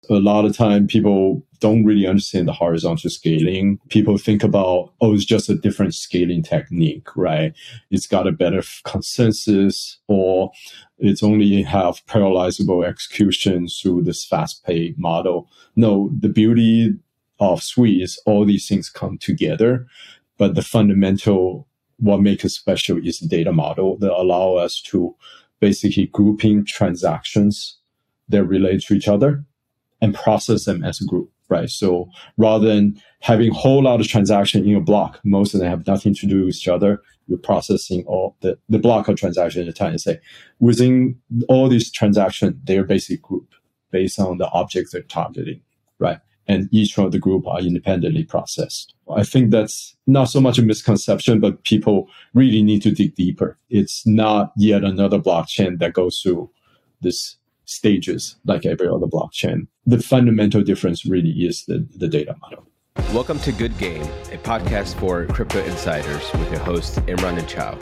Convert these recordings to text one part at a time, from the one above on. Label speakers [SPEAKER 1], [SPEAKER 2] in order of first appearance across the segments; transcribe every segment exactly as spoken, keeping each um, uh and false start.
[SPEAKER 1] a lot of time people don't really understand the horizontal scaling. People think about, oh, it's just a different scaling technique, right? It's got a better consensus, or it's only have parallelizable execution through this fast pay model. No, the beauty of Sui is all these things come together, but the fundamental, what makes it special is the data model that allow us to basically grouping transactions that relate to each other and process them as a group, right? So rather than having a whole lot of transactions in a block, most of them have nothing to do with each other. You're processing all the, the block of transactions at a time and say, within all these transactions, they're basically grouped based on the objects they're targeting, right? And each of the group are independently processed. I think that's not so much a misconception, but people really need to dig deeper. It's not yet another blockchain that goes through this stages like every other blockchain. The fundamental difference really is the, the data model.
[SPEAKER 2] Welcome to Good Game, a podcast for crypto insiders with your hosts Imran and Chao.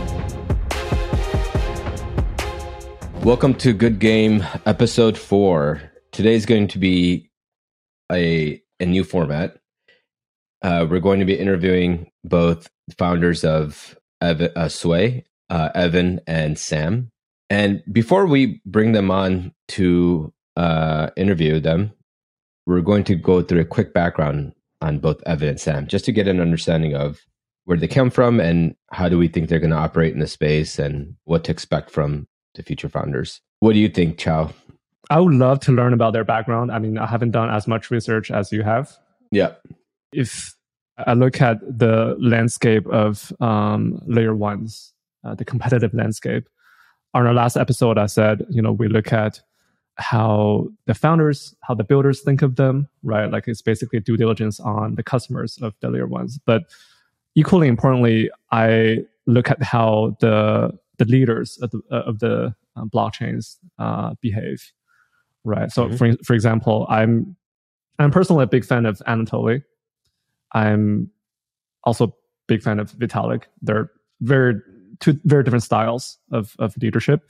[SPEAKER 2] Welcome to Good Game, episode four. Today's going to be a, a new format. Uh, we're going to be interviewing both founders of Ev- uh, Sway, uh, Evan and Sam. And before we bring them on to uh, interview them, we're going to go through a quick background on both Evan and Sam, just to get an understanding of where they come from and how do we think they're going to operate in the space and what to expect from the future founders. What do you think, Chao?
[SPEAKER 3] I would love to learn about their background. I mean, I haven't done as much research as you have.
[SPEAKER 2] Yeah.
[SPEAKER 3] If I look at the landscape of um, layer ones, uh, the competitive landscape, on our last episode, I said, you know, we look at how the founders, how the builders think of them, right? Like it's basically due diligence on the customers of the layer ones. But equally importantly, I look at how the the leaders of the, of the uh, blockchains uh, behave, right? So, mm-hmm. for for example, I'm I'm personally a big fan of Anatoly. I'm also a big fan of Vitalik. They're very two very different styles of of leadership.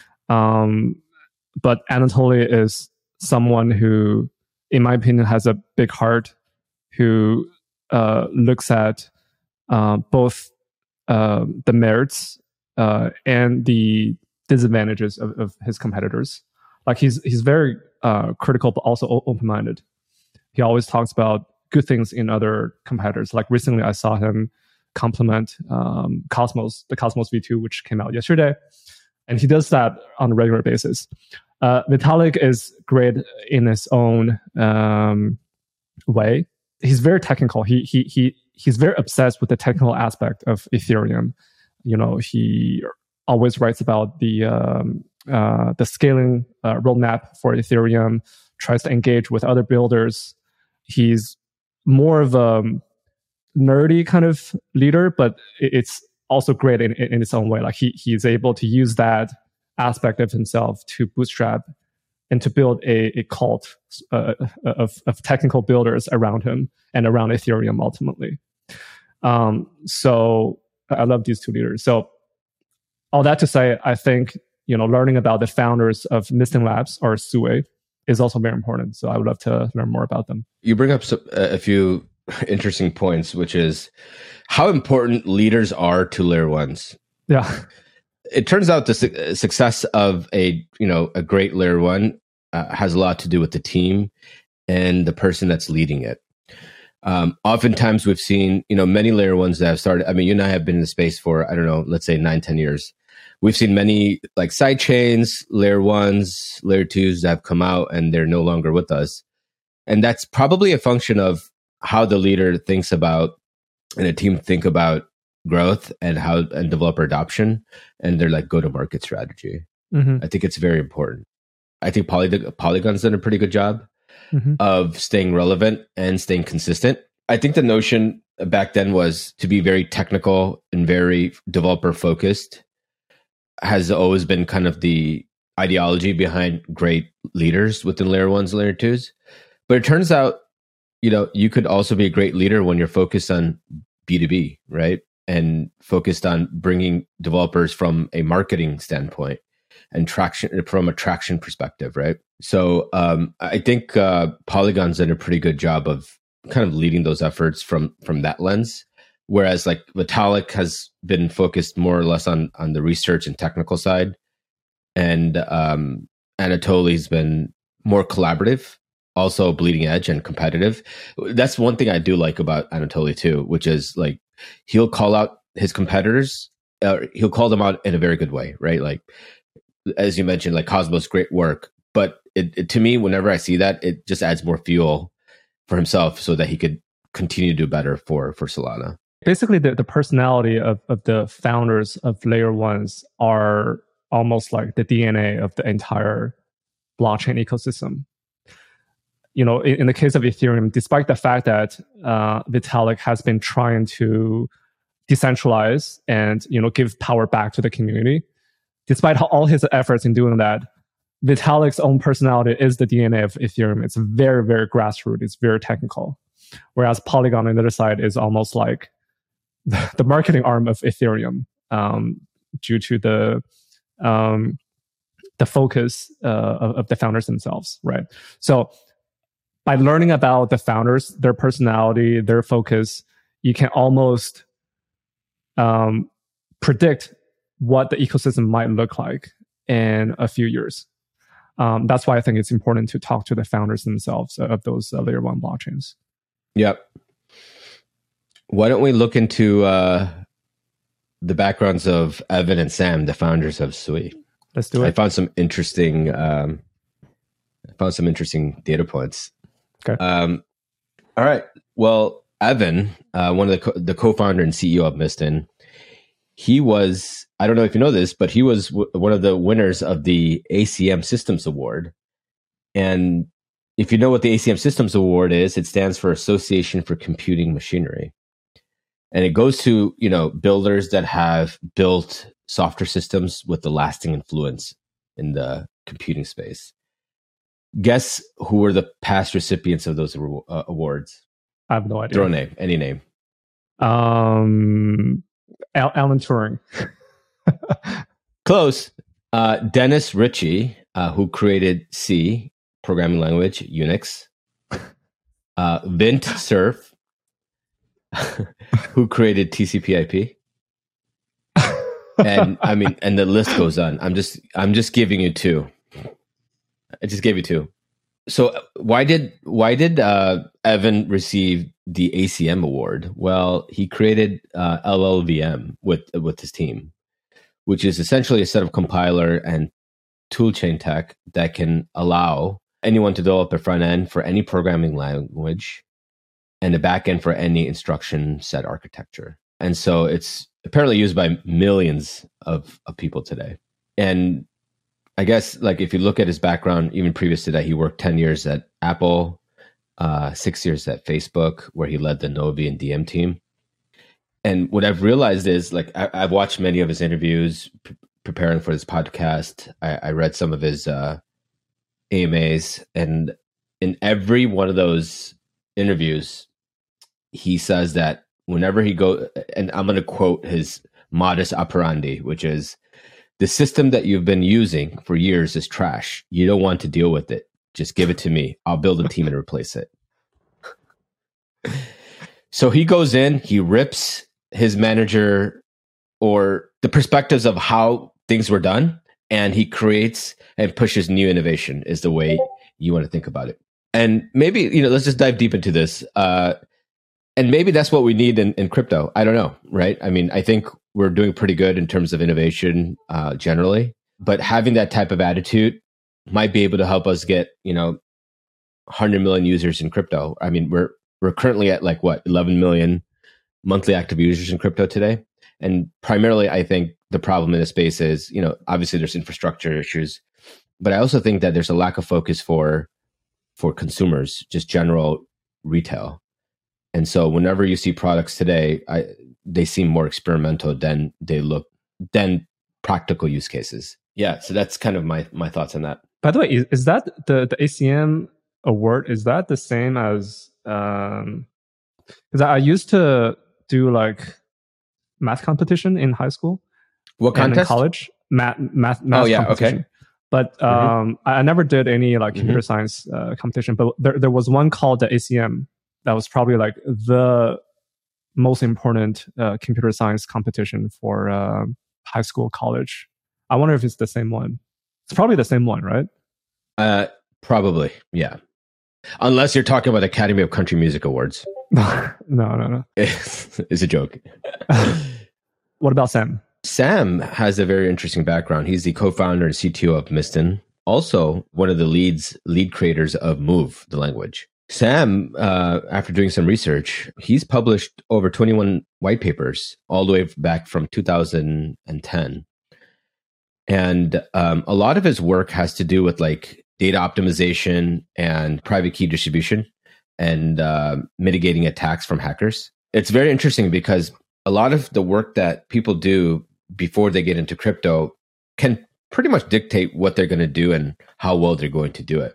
[SPEAKER 3] Um, but Anatoly is someone who, in my opinion, has a big heart, who uh, looks at uh, both uh, the merits uh, and the disadvantages of, of his competitors. Like he's he's very uh, critical, but also open-minded. He always talks about good things in other competitors. Like recently, I saw him compliment um, Cosmos, the Cosmos V two, which came out yesterday. And he does that on a regular basis. Uh, Vitalik is great in his own um, way. He's very technical. He he he he's very obsessed with the technical aspect of Ethereum. You know, he always writes about the um, uh, the scaling uh, roadmap for Ethereum. Tries to engage with other builders. He's more of a nerdy kind of leader, but it's also great in, in its own way. Like he he's able to use that aspect of himself to bootstrap and to build a, a cult uh, of, of technical builders around him and around Ethereum ultimately. Um, so I love these two leaders. So all that to say, I think, you know, learning about the founders of Misting Labs or Sui is also very important. So I would love to learn more about them. You
[SPEAKER 2] bring up a few interesting points, which is how important leaders are to layer ones.
[SPEAKER 3] Yeah.
[SPEAKER 2] It turns out the su- success of a, you know, a great layer one uh, has a lot to do with the team and the person that's leading it. Um, oftentimes we've seen, you know, many layer ones that have started. I mean, you and I have been in the space for, I don't know, let's say nine, ten years. We've seen many like side chains, layer ones, layer twos that have come out and they're no longer with us. And that's probably a function of how the leader thinks about and a team think about growth and how and developer adoption and their like go-to-market strategy. Mm-hmm. I think it's very important. I think Poly- Polygon's done a pretty good job mm-hmm. of staying relevant and staying consistent. I think the notion back then was to be very technical and very developer focused has always been kind of the ideology behind great leaders within layer ones and layer twos. But it turns out, you know, you could also be a great leader when you're focused on B two B, right? And focused on bringing developers from a marketing standpoint and traction from a traction perspective, right? So um, I think uh, Polygon's done a pretty good job of kind of leading those efforts from from that lens. Whereas like Vitalik has been focused more or less on on the research and technical side, and um, Anatoly's been more collaborative, also bleeding edge and competitive. That's one thing I do like about Anatoly too, which is like he'll call out his competitors. Uh, he'll call them out in a very good way, right? Like as you mentioned, like Cosmos, great work, but it, it, to me, whenever I see that, it just adds more fuel for himself so that he could continue to do better for for Solana.
[SPEAKER 3] Basically, the, the personality of, of the founders of layer ones are almost like the D N A of the entire blockchain ecosystem. You know, in, in the case of Ethereum, despite the fact that uh, Vitalik has been trying to decentralize and, you know, give power back to the community, despite all his efforts in doing that, Vitalik's own personality is the D N A of Ethereum. It's very, very grassroots. It's very technical. Whereas Polygon on the other side is almost like the marketing arm of Ethereum, um, due to the um, the focus uh, of, of the founders themselves, right? So by learning about the founders, their personality, their focus, you can almost um, predict what the ecosystem might look like in a few years. Um, that's why I think it's important to talk to the founders themselves of those uh, layer one blockchains.
[SPEAKER 2] Yep. Why don't we look into uh, the backgrounds of Evan and Sam, the founders of Sui?
[SPEAKER 3] Let's do it.
[SPEAKER 2] I found some interesting. Um, I found some interesting data points.
[SPEAKER 3] Okay.
[SPEAKER 2] Um, all right. Well, Evan, uh, one of the co- the co-founder and C E O of Miston, he was. I don't know if you know this, but he was w- one of the winners of the A C M Systems Award. And if you know what the A C M Systems Award is, it stands for Association for Computing Machinery. And it goes to, you know, builders that have built software systems with the lasting influence in the computing space. Guess who were the past recipients of those uh, awards?
[SPEAKER 3] I have no idea.
[SPEAKER 2] Throw a name, any name.
[SPEAKER 3] Um, Al- Alan Turing.
[SPEAKER 2] Close. Uh, Dennis Ritchie, uh, who created C, programming language, Unix. Uh, Vint Cerf, who created T C P I P. And I mean, and the list goes on. I'm just, I'm just giving you two. I just gave you two. So why did, why did uh, Evan receive the A C M award? Well, he created uh, L L V M with with his team, which is essentially a set of compiler and toolchain tech that can allow anyone to develop a front end for any programming language and a back end for any instruction set architecture. And so it's apparently used by millions of, of people today. And I guess, like, if you look at his background, even previous to that, he worked ten years at Apple, uh, six years at Facebook, where he led the Novi and D M team. And what I've realized is, like, I, I've watched many of his interviews p- preparing for this podcast. I, I read some of his uh, A M As, and in every one of those interviews, he says that whenever he go, and I'm going to quote his modus operandi, which is, the system that you've been using for years is trash. You don't want to deal with it. Just give it to me. I'll build a team and replace it. So he goes in, he rips his manager or the perspectives of how things were done, and he creates and pushes new innovation is the way you want to think about it. And maybe, you know, let's just dive deep into this. Uh, and maybe that's what we need in, in crypto. I don't know, right? I mean, I think we're doing pretty good in terms of innovation uh, generally, but having that type of attitude might be able to help us get, you know, one hundred million users in crypto. I mean, we're we're currently at like what, eleven million monthly active users in crypto today. And primarily, I think the problem in the space is, you know, obviously there's infrastructure issues, but I also think that there's a lack of focus for for consumers, just general retail. And so whenever you see products today, I, they seem more experimental than they look, than practical use cases. Yeah, so that's kind of my my thoughts on that.
[SPEAKER 3] By the way, is, is that the, the A C M award, is that the same as, um, because I used to do like math competition in high school.
[SPEAKER 2] What
[SPEAKER 3] and
[SPEAKER 2] contest?
[SPEAKER 3] in college. Math, math, math
[SPEAKER 2] oh, yeah,
[SPEAKER 3] competition.
[SPEAKER 2] okay.
[SPEAKER 3] But um, mm-hmm. I, I never did any like computer mm-hmm. science uh, competition. But there there was one called the A C M that was probably like the most important uh, computer science competition for uh, high school, college. I wonder if it's the same one. It's probably the same one, right?
[SPEAKER 2] Uh, probably, yeah. Unless you're talking about Academy of Country Music Awards.
[SPEAKER 3] no, no, no.
[SPEAKER 2] It's a joke.
[SPEAKER 3] What about Sam?
[SPEAKER 2] Sam has a very interesting background. He's the co-founder and C T O of Miston. Also, one of the leads, lead creators of Move, the language. Sam, uh, after doing some research, he's published over twenty-one white papers all the way back from two thousand ten. And um, a lot of his work has to do with like data optimization and private key distribution and uh, mitigating attacks from hackers. It's very interesting because a lot of the work that people do before they get into crypto can pretty much dictate what they're going to do and how well they're going to do it.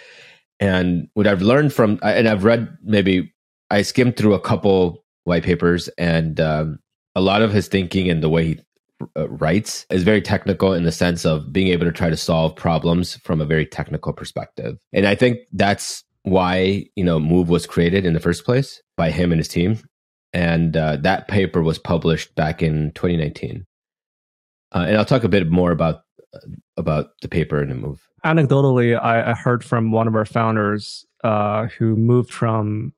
[SPEAKER 2] And what I've learned from, and I've read maybe, I skimmed through a couple white papers, and um, a lot of his thinking and the way he uh, writes is very technical in the sense of being able to try to solve problems from a very technical perspective. And I think that's why, you know, Move was created in the first place by him and his team. And uh, that paper was published back in twenty nineteen. Uh, and I'll talk a bit more about uh, about the paper and the Move.
[SPEAKER 3] Anecdotally, I, I heard from one of our founders uh, who moved from,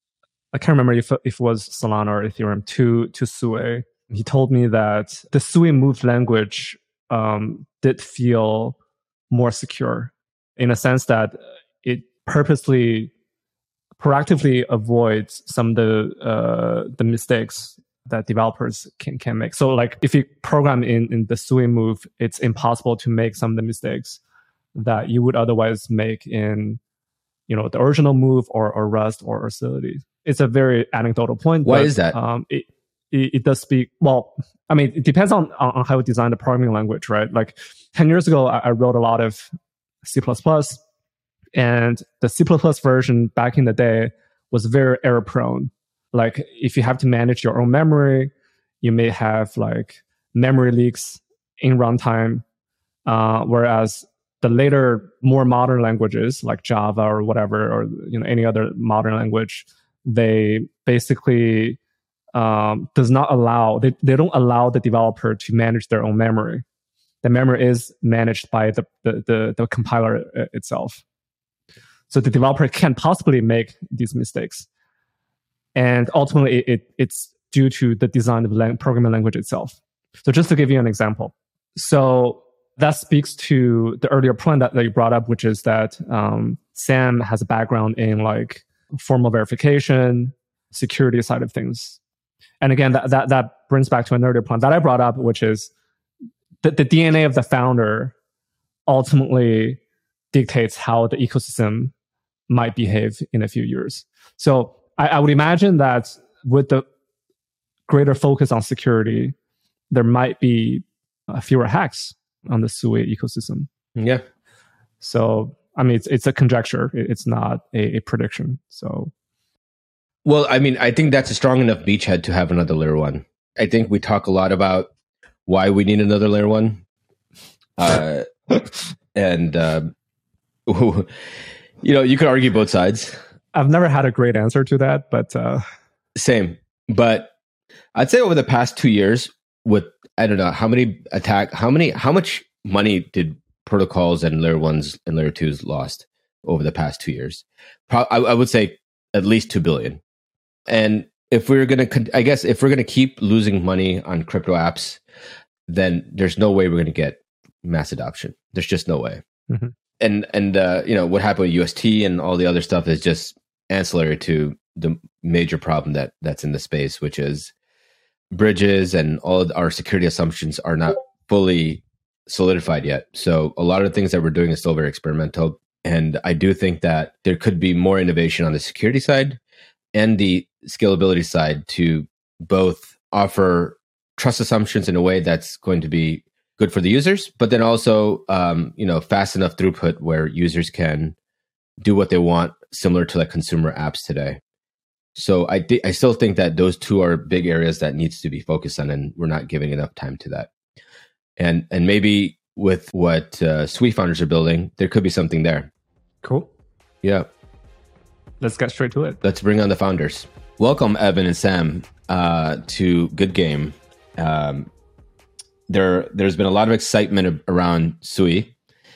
[SPEAKER 3] I can't remember if, if it was Solana or Ethereum, to, to Sui. He told me that the Sui Move language um, did feel more secure in a sense that it purposely, proactively avoids some of the uh, the mistakes that developers can, can make. So like if you program in, in the Sui Move, it's impossible to make some of the mistakes that you would otherwise make in, you know, the original Move or, or Rust or, or Solidity. It's a very anecdotal point.
[SPEAKER 2] Why
[SPEAKER 3] but,
[SPEAKER 2] is that?
[SPEAKER 3] Um, it, it, it does speak, well, I mean, it depends on, on how you design the programming language, right? Like ten years ago, I, I wrote a lot of C plus plus, and the C plus plus version back in the day was very error prone. Like if you have to manage your own memory, you may have like memory leaks in runtime, uh, whereas the later, more modern languages like Java or whatever, or you know any other modern language, they basically um, does not allow they, they don't allow the developer to manage their own memory. The memory is managed by the the the, the compiler itself. So the developer can't possibly make these mistakes, and ultimately it, it it's due to the design of the lang- programming language itself. So just to give you an example, so. That speaks to the earlier point that, that you brought up, which is that um, Sam has a background in like formal verification, security side of things. And again, that, that, that brings back to an earlier point that I brought up, which is that the D N A of the founder ultimately dictates how the ecosystem might behave in a few years. So I, I would imagine that with the greater focus on security, there might be uh, fewer hacks on the Sui ecosystem.
[SPEAKER 2] Yeah.
[SPEAKER 3] So, I mean, it's it's a conjecture. It's not a, a prediction. So,
[SPEAKER 2] well, I mean, I think that's a strong enough beachhead to have another layer one. I think we talk a lot about why we need another layer one. Uh, and, uh, you know, you could argue both sides.
[SPEAKER 3] I've never had a great answer to that, but... Uh...
[SPEAKER 2] Same. But I'd say over the past two years with, I don't know, how many attack, how many, how much money did protocols and layer ones and layer twos lost over the past two years? Pro- I, I would say at least two billion. And if we're going to, I guess if we're going to keep losing money on crypto apps, then there's no way we're going to get mass adoption. There's just no way.
[SPEAKER 3] Mm-hmm.
[SPEAKER 2] And, and, uh, you know, what happened with U S T and all the other stuff is just ancillary to the major problem that that's in the space, which is bridges and all of our security assumptions are not fully solidified yet. So a lot of the things that we're doing is still very experimental. And I do think that there could be more innovation on the security side and the scalability side to both offer trust assumptions in a way that's going to be good for the users, but then also, um, you know, fast enough throughput where users can do what they want, similar to like consumer apps today. So I th- I still think that those two are big areas that needs to be focused on, and we're not giving enough time to that. And and maybe with what uh, Sui founders are building, there could be something there.
[SPEAKER 3] Cool.
[SPEAKER 2] Yeah.
[SPEAKER 3] Let's get straight to it.
[SPEAKER 2] Let's bring on the founders. Welcome, Evan and Sam, uh, to Good Game. Um, there, there's been a lot of excitement around Sui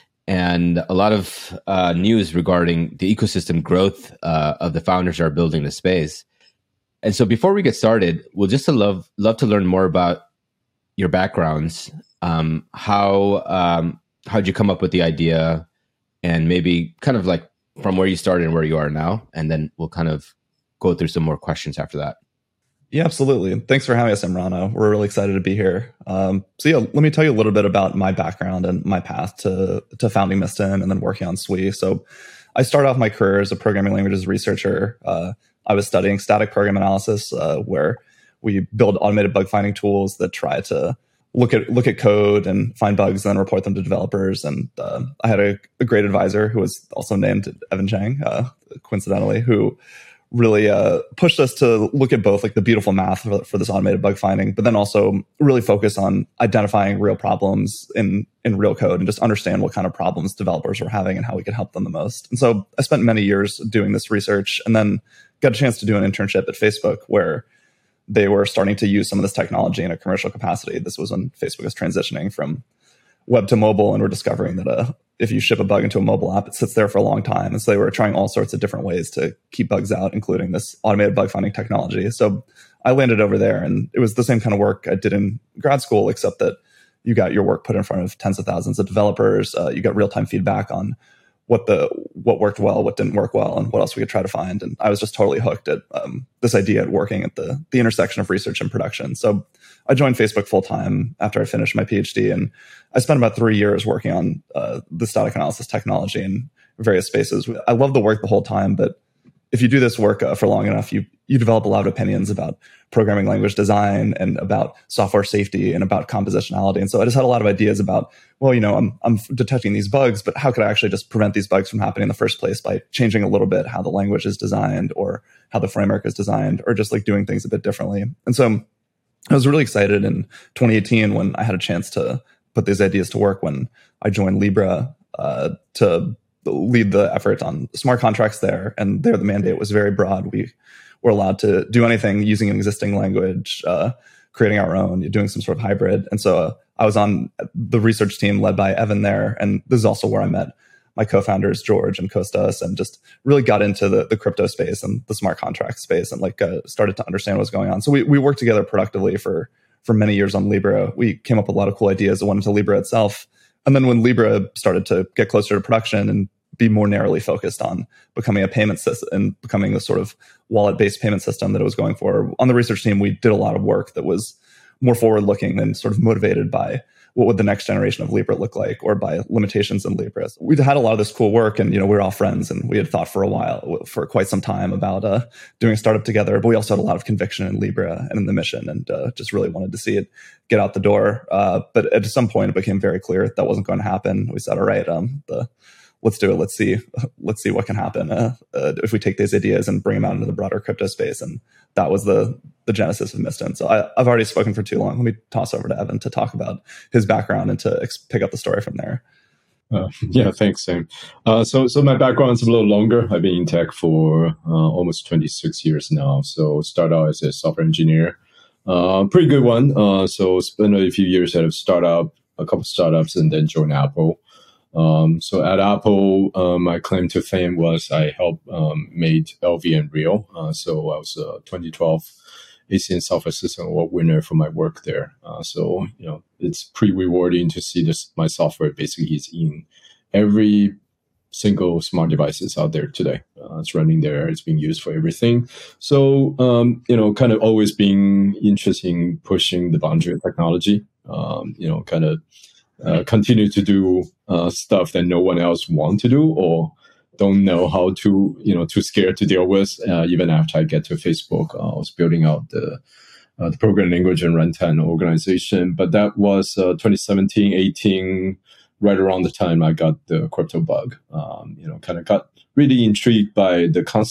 [SPEAKER 2] and a lot of uh, news regarding the ecosystem growth uh, of the founders that are building the space. And so before we get started, we'll just love, love to learn more about your backgrounds. Um, how um, how'd you come up with the idea, and maybe kind of like from where you started and where you are now, and then we'll kind of go through some more questions after that.
[SPEAKER 4] Yeah, absolutely. Thanks for having us, Imran. We're really excited to be here. Um, so yeah, let me tell you a little bit about my background and my path to to founding Mysten and then working on Sui. So I started off my career as a programming languages researcher. Uh, I was studying static program analysis, uh, where we build automated bug finding tools that try to look at look at code and find bugs and then report them to developers. And uh, I had a, a great advisor who was also named Evan Chang, uh, coincidentally, who really uh, pushed us to look at both like the beautiful math for, for this automated bug finding, but then also really focus on identifying real problems in, in real code and just understand what kind of problems developers were having and how we could help them the most. And so I spent many years doing this research and then got a chance to do an internship at Facebook where they were starting to use some of this technology in a commercial capacity. This was when Facebook was transitioning from web to mobile, and we're discovering that uh, if you ship a bug into a mobile app, it sits there for a long time. And so they were trying all sorts of different ways to keep bugs out, including this automated bug finding technology. So I landed over there, and it was the same kind of work I did in grad school, except that you got your work put in front of tens of thousands of developers. Uh, you got real-time feedback on what the what worked well, what didn't work well, and what else we could try to find. And I was just totally hooked at um, this idea at working at the the intersection of research and production. So I joined Facebook full time after I finished my PhD, and I spent about three years working on uh, the static analysis technology in various spaces. I love the work the whole time, but if you do this work uh, for long enough, you you develop a lot of opinions about programming language design and about software safety and about compositionality. And so I just had a lot of ideas about, well, you know, I'm I'm detecting these bugs, but how could I actually just prevent these bugs from happening in the first place by changing a little bit how the language is designed or how the framework is designed, or just like doing things a bit differently. And so I was really excited in twenty eighteen when I had a chance to put these ideas to work when I joined Libra uh, to lead the effort on smart contracts there. And there the mandate was very broad. We were allowed to do anything using an existing language, uh, creating our own, doing some sort of hybrid. And so uh, I was on the research team led by Evan there. And this is also where I met my co-founders, George and Kostas, and just really got into the, the crypto space and the smart contract space and like uh, started to understand what was going on. So we, we worked together productively for, for many years on Libra. We came up with a lot of cool ideas that went into Libra itself. And then when Libra started to get closer to production and be more narrowly focused on becoming a payment system and becoming the sort of wallet-based payment system that it was going for, on the research team, we did a lot of work that was more forward-looking and sort of motivated by what would the next generation of Libra look like, or by limitations in Libra. So we'd had a lot of this cool work, and you know we were all friends, and we had thought for a while, for quite some time, about uh, doing a startup together. But we also had a lot of conviction in Libra and in the mission, and uh, just really wanted to see it get out the door. Uh, but at some point, it became very clear that wasn't going to happen. We said, "All right, um, the let's do it. Let's see, let's see what can happen uh, uh, if we take these ideas and bring them out into the broader crypto space." And that was the the genesis of Mysten. So I, I've already spoken for too long. Let me toss over to Evan to talk about his background and to ex- pick up the story from there.
[SPEAKER 1] Uh, yeah, thanks, Sam. Uh, so, so my background is a little longer. I've been in tech for uh, almost twenty-six years now. So, started out as a software engineer, uh, pretty good one. Uh, so, spent a few years at a startup, a couple startups, and then joined Apple. Um, so at Apple, um, my claim to fame was I helped um, made L V and Real. Uh, so I was a twenty twelve A C N Software System Award winner for my work there. Uh, so you know it's pretty rewarding to see this. My software basically is in every single smart devices out there today. Uh, it's running there. It's being used for everything. So um, you know, kind of always being interested in pushing the boundary of technology. Um, you know, kind of. Uh, continue to do uh, stuff that no one else wants to do or don't know how to, you know, too scared to deal with. Uh, even after I get to Facebook, uh, I was building out the uh, the programming language and runtime organization. But that was uh, twenty seventeen, eighteen, right around the time I got the crypto bug. Um, you know, kind of got really intrigued by the concept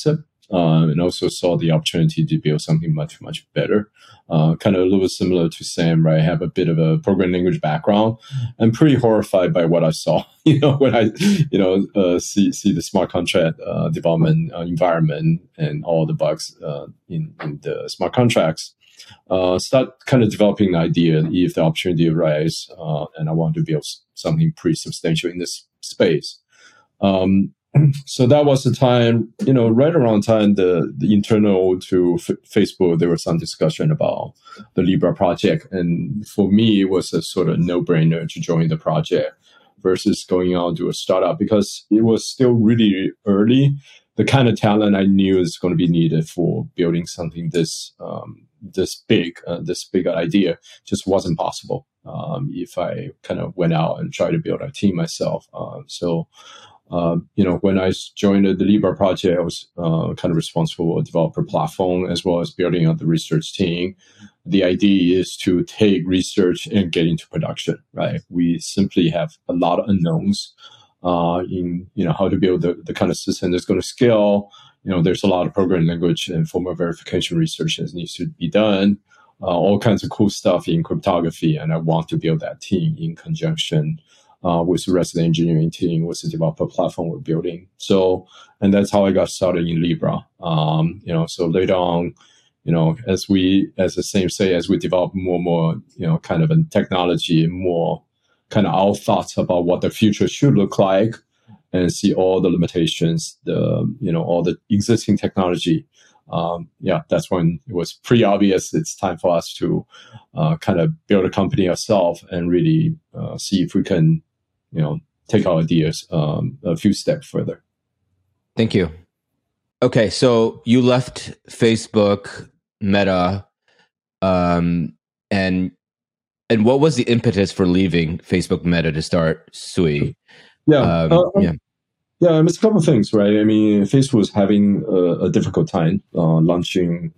[SPEAKER 1] uh, and also saw the opportunity to build something much, much better. Uh, kind of a little similar to Sam, right? I have a bit of a programming language background. I'm pretty horrified by what I saw, you know, when I, you know, uh, see see the smart contract uh, development uh, environment and all the bugs uh, in, in the smart contracts. Uh, start kind of developing an idea if the opportunity arises, uh, and I want to build something pretty substantial in this space. Um, so that was the time, you know, right around time the, the internal to F- Facebook, there was some discussion about the Libra project. And for me, it was a sort of no-brainer to join the project versus going out to a startup because it was still really early. The kind of talent I knew is going to be needed for building something this um, this big, uh, this big idea just wasn't possible um, if I kind of went out and tried to build a team myself. Uh, so, uh, you know, when I joined the Libra project, I was uh, kind of responsible for developer platform as well as building out the research team. The idea is to take research and get into production, right? We simply have a lot of unknowns uh, in, you know, how to build the, the kind of system that's going to scale. You know, there's a lot of programming language and formal verification research that needs to be done, uh, all kinds of cool stuff in cryptography. And I want to build that team in conjunction uh, with the rest of the engineering team, with the developer platform we're building. So, and that's how I got started in Libra. Um, you know, so later on, you know, as we, as the same say, as we develop more and more, you know, kind of a technology, more kind of our thoughts about what the future should look like, and see all the limitations, the, you know, all the existing technology. Um, yeah, that's when it was pretty obvious it's time for us to uh, kind of build a company ourselves and really uh, see if we can, you know, take our ideas um, a few steps further.
[SPEAKER 2] Thank you. Okay, so you left Facebook, Meta, um, and and what was the impetus for leaving Facebook, Meta to start Sui?
[SPEAKER 1] Yeah,
[SPEAKER 2] um,
[SPEAKER 1] uh,
[SPEAKER 2] yeah.
[SPEAKER 1] Yeah, it's a couple of things, right? I mean, Facebook was having a, a difficult time uh, launching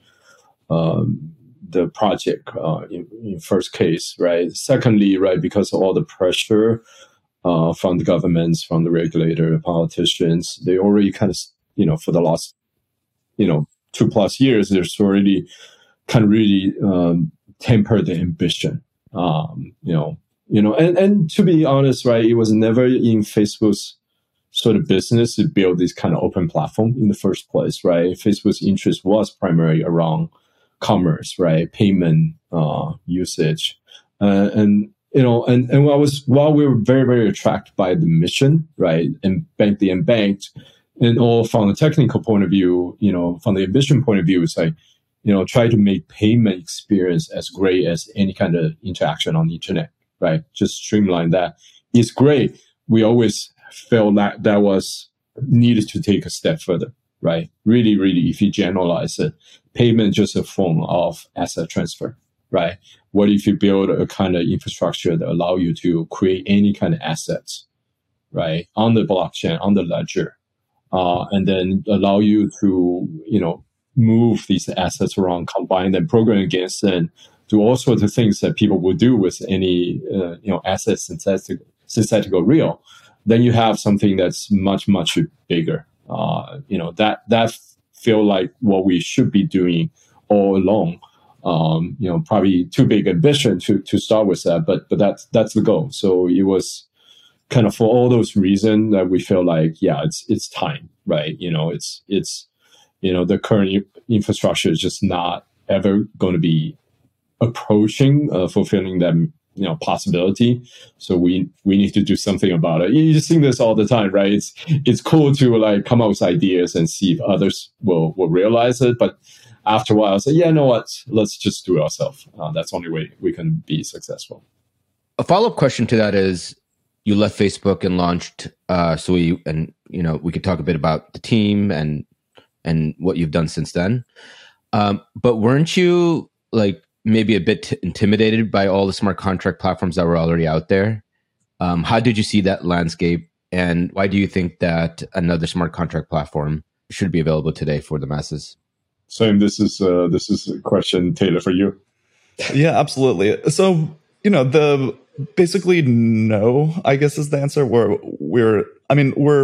[SPEAKER 1] um, the project uh, in, in first case, right? Secondly, right, because of all the pressure uh, from the governments, from the regulator, the politicians, they already kind of, you know, for the last, you know, two plus years, there's already kind of really um, tempered the ambition, um, you know, you know, and, and to be honest, right, it was never in Facebook's sort of business to build this kind of open platform in the first place, right? Facebook's interest was primarily around commerce, right? Payment uh, usage. Uh, and, you know, and, and I was, while we were very, very attracted by the mission, right? And bank the unbanked, and all from a technical point of view, you know, from the ambition point of view, it's like, you know, try to make payment experience as great as any kind of interaction on the internet, right? Just streamline that. It's great. We always felt that that was needed to take a step further, right? Really, really, if you generalize it, payment just a form of asset transfer, right? What if you build a kind of infrastructure that allow you to create any kind of assets, right, on the blockchain, on the ledger, uh, and then allow you to, you know, move these assets around, combine them, program against them, do all sorts of things that people would do with any, uh, you know, asset synthetic, synthetic or real. Then you have something that's much, much bigger. Uh, you know, that that feel like what we should be doing all along. Um, you know, probably too big ambition to to start with that, but but that's that's the goal. So it was kind of for all those reasons that we feel like, yeah, it's it's time, right? You know, it's it's you know, the current infrastructure is just not ever going to be approaching uh, fulfilling them, you know, possibility. So we we need to do something about it. You just see this all the time, right? It's it's cool to like come up with ideas and see if others will will realize it, but after a while, say, yeah, you know what? Let's just do it ourselves. Uh, that's the only way we can be successful.
[SPEAKER 2] A follow-up question to that is, you left Facebook and launched uh, Sui, and you know we could talk a bit about the team and and what you've done since then. Um, but weren't you like maybe a bit t- intimidated by all the smart contract platforms that were already out there? Um, how did you see that landscape, and why do you think that another smart contract platform should be available today for the masses?
[SPEAKER 1] Sam, this is uh, this is a question, Taylor, for you.
[SPEAKER 4] Yeah, absolutely. So, you know, the basically no, I guess is the answer. We're we're I mean, we're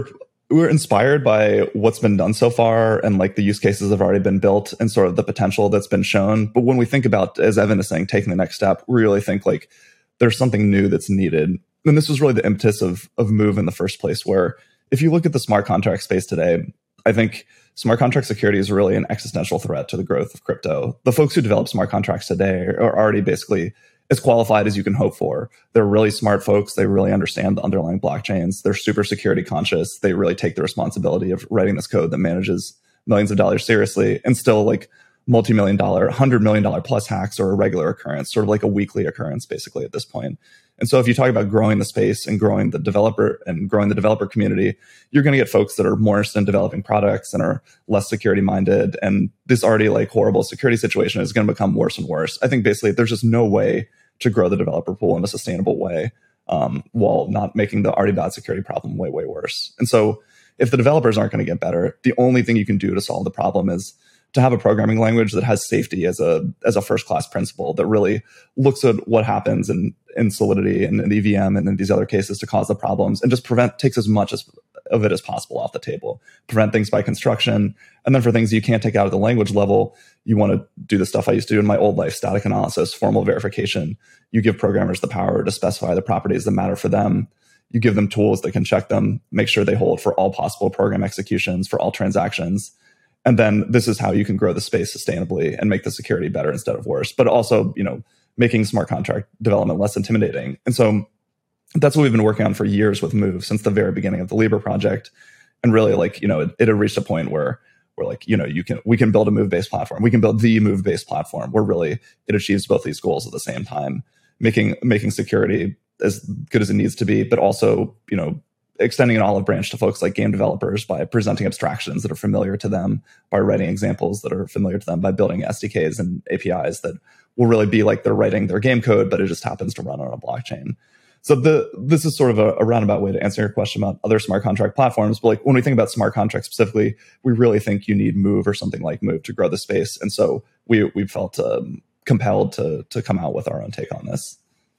[SPEAKER 4] we're inspired by what's been done so far and like the use cases have already been built and sort of the potential that's been shown. But when we think about, as Evan is saying, taking the next step, we really think like there's something new that's needed. And this was really the impetus of, of Move in the first place, where if you look at the smart contract space today, I think smart contract security is really an existential threat to the growth of crypto. The folks who develop smart contracts today are already basically as qualified as you can hope for. They're really smart folks. They really understand the underlying blockchains. They're super security conscious. They really take the responsibility of writing this code that manages millions of dollars seriously, and still like multi-million dollar, one hundred million dollars plus hacks are a regular occurrence, sort of like a weekly occurrence basically at this point. And so if you talk about growing the space and growing the developer and growing the developer community, you're going to get folks that are more interested in developing products and are less security minded. And this already like horrible security situation is going to become worse and worse. I think basically there's just no way to grow the developer pool in a sustainable way um, while not making the already bad security problem way, way worse. And so if the developers aren't going to get better, the only thing you can do to solve the problem is to have a programming language that has safety as a as a first class principle, that really looks at what happens in, in Solidity and in E V M and in these other cases to cause the problems, and just prevent takes as much as, of it as possible off the table. Prevent things by construction. And then for things you can't take out at the language level, you want to do the stuff I used to do in my old life, static analysis, formal verification. You give programmers the power to specify the properties that matter for them. You give them tools that can check them, make sure they hold for all possible program executions, for all transactions. And then this is how you can grow the space sustainably and make the security better instead of worse, but also, you know, making smart contract development less intimidating. And so that's what we've been working on for years with Move since the very beginning of the Libra project. And really, like, you know, it, it had reached a point where we're like, you know, you can, we can build a Move-based platform. We can build the Move-based platform where really it achieves both these goals at the same time, making, making security as good as it needs to be, but also, you know, extending an olive branch to folks like game developers by presenting abstractions that are familiar to them, by writing examples that are familiar to them, by building S D Ks and A P Is that will really be like they're writing their game code, but it just happens to run on a blockchain. So the this is sort of a, a roundabout way to answer your question about other smart contract platforms. But like when we think about smart contracts specifically, we really think you need Move or something like Move to grow the space. And so we we felt um, compelled to to come out with our own take on this.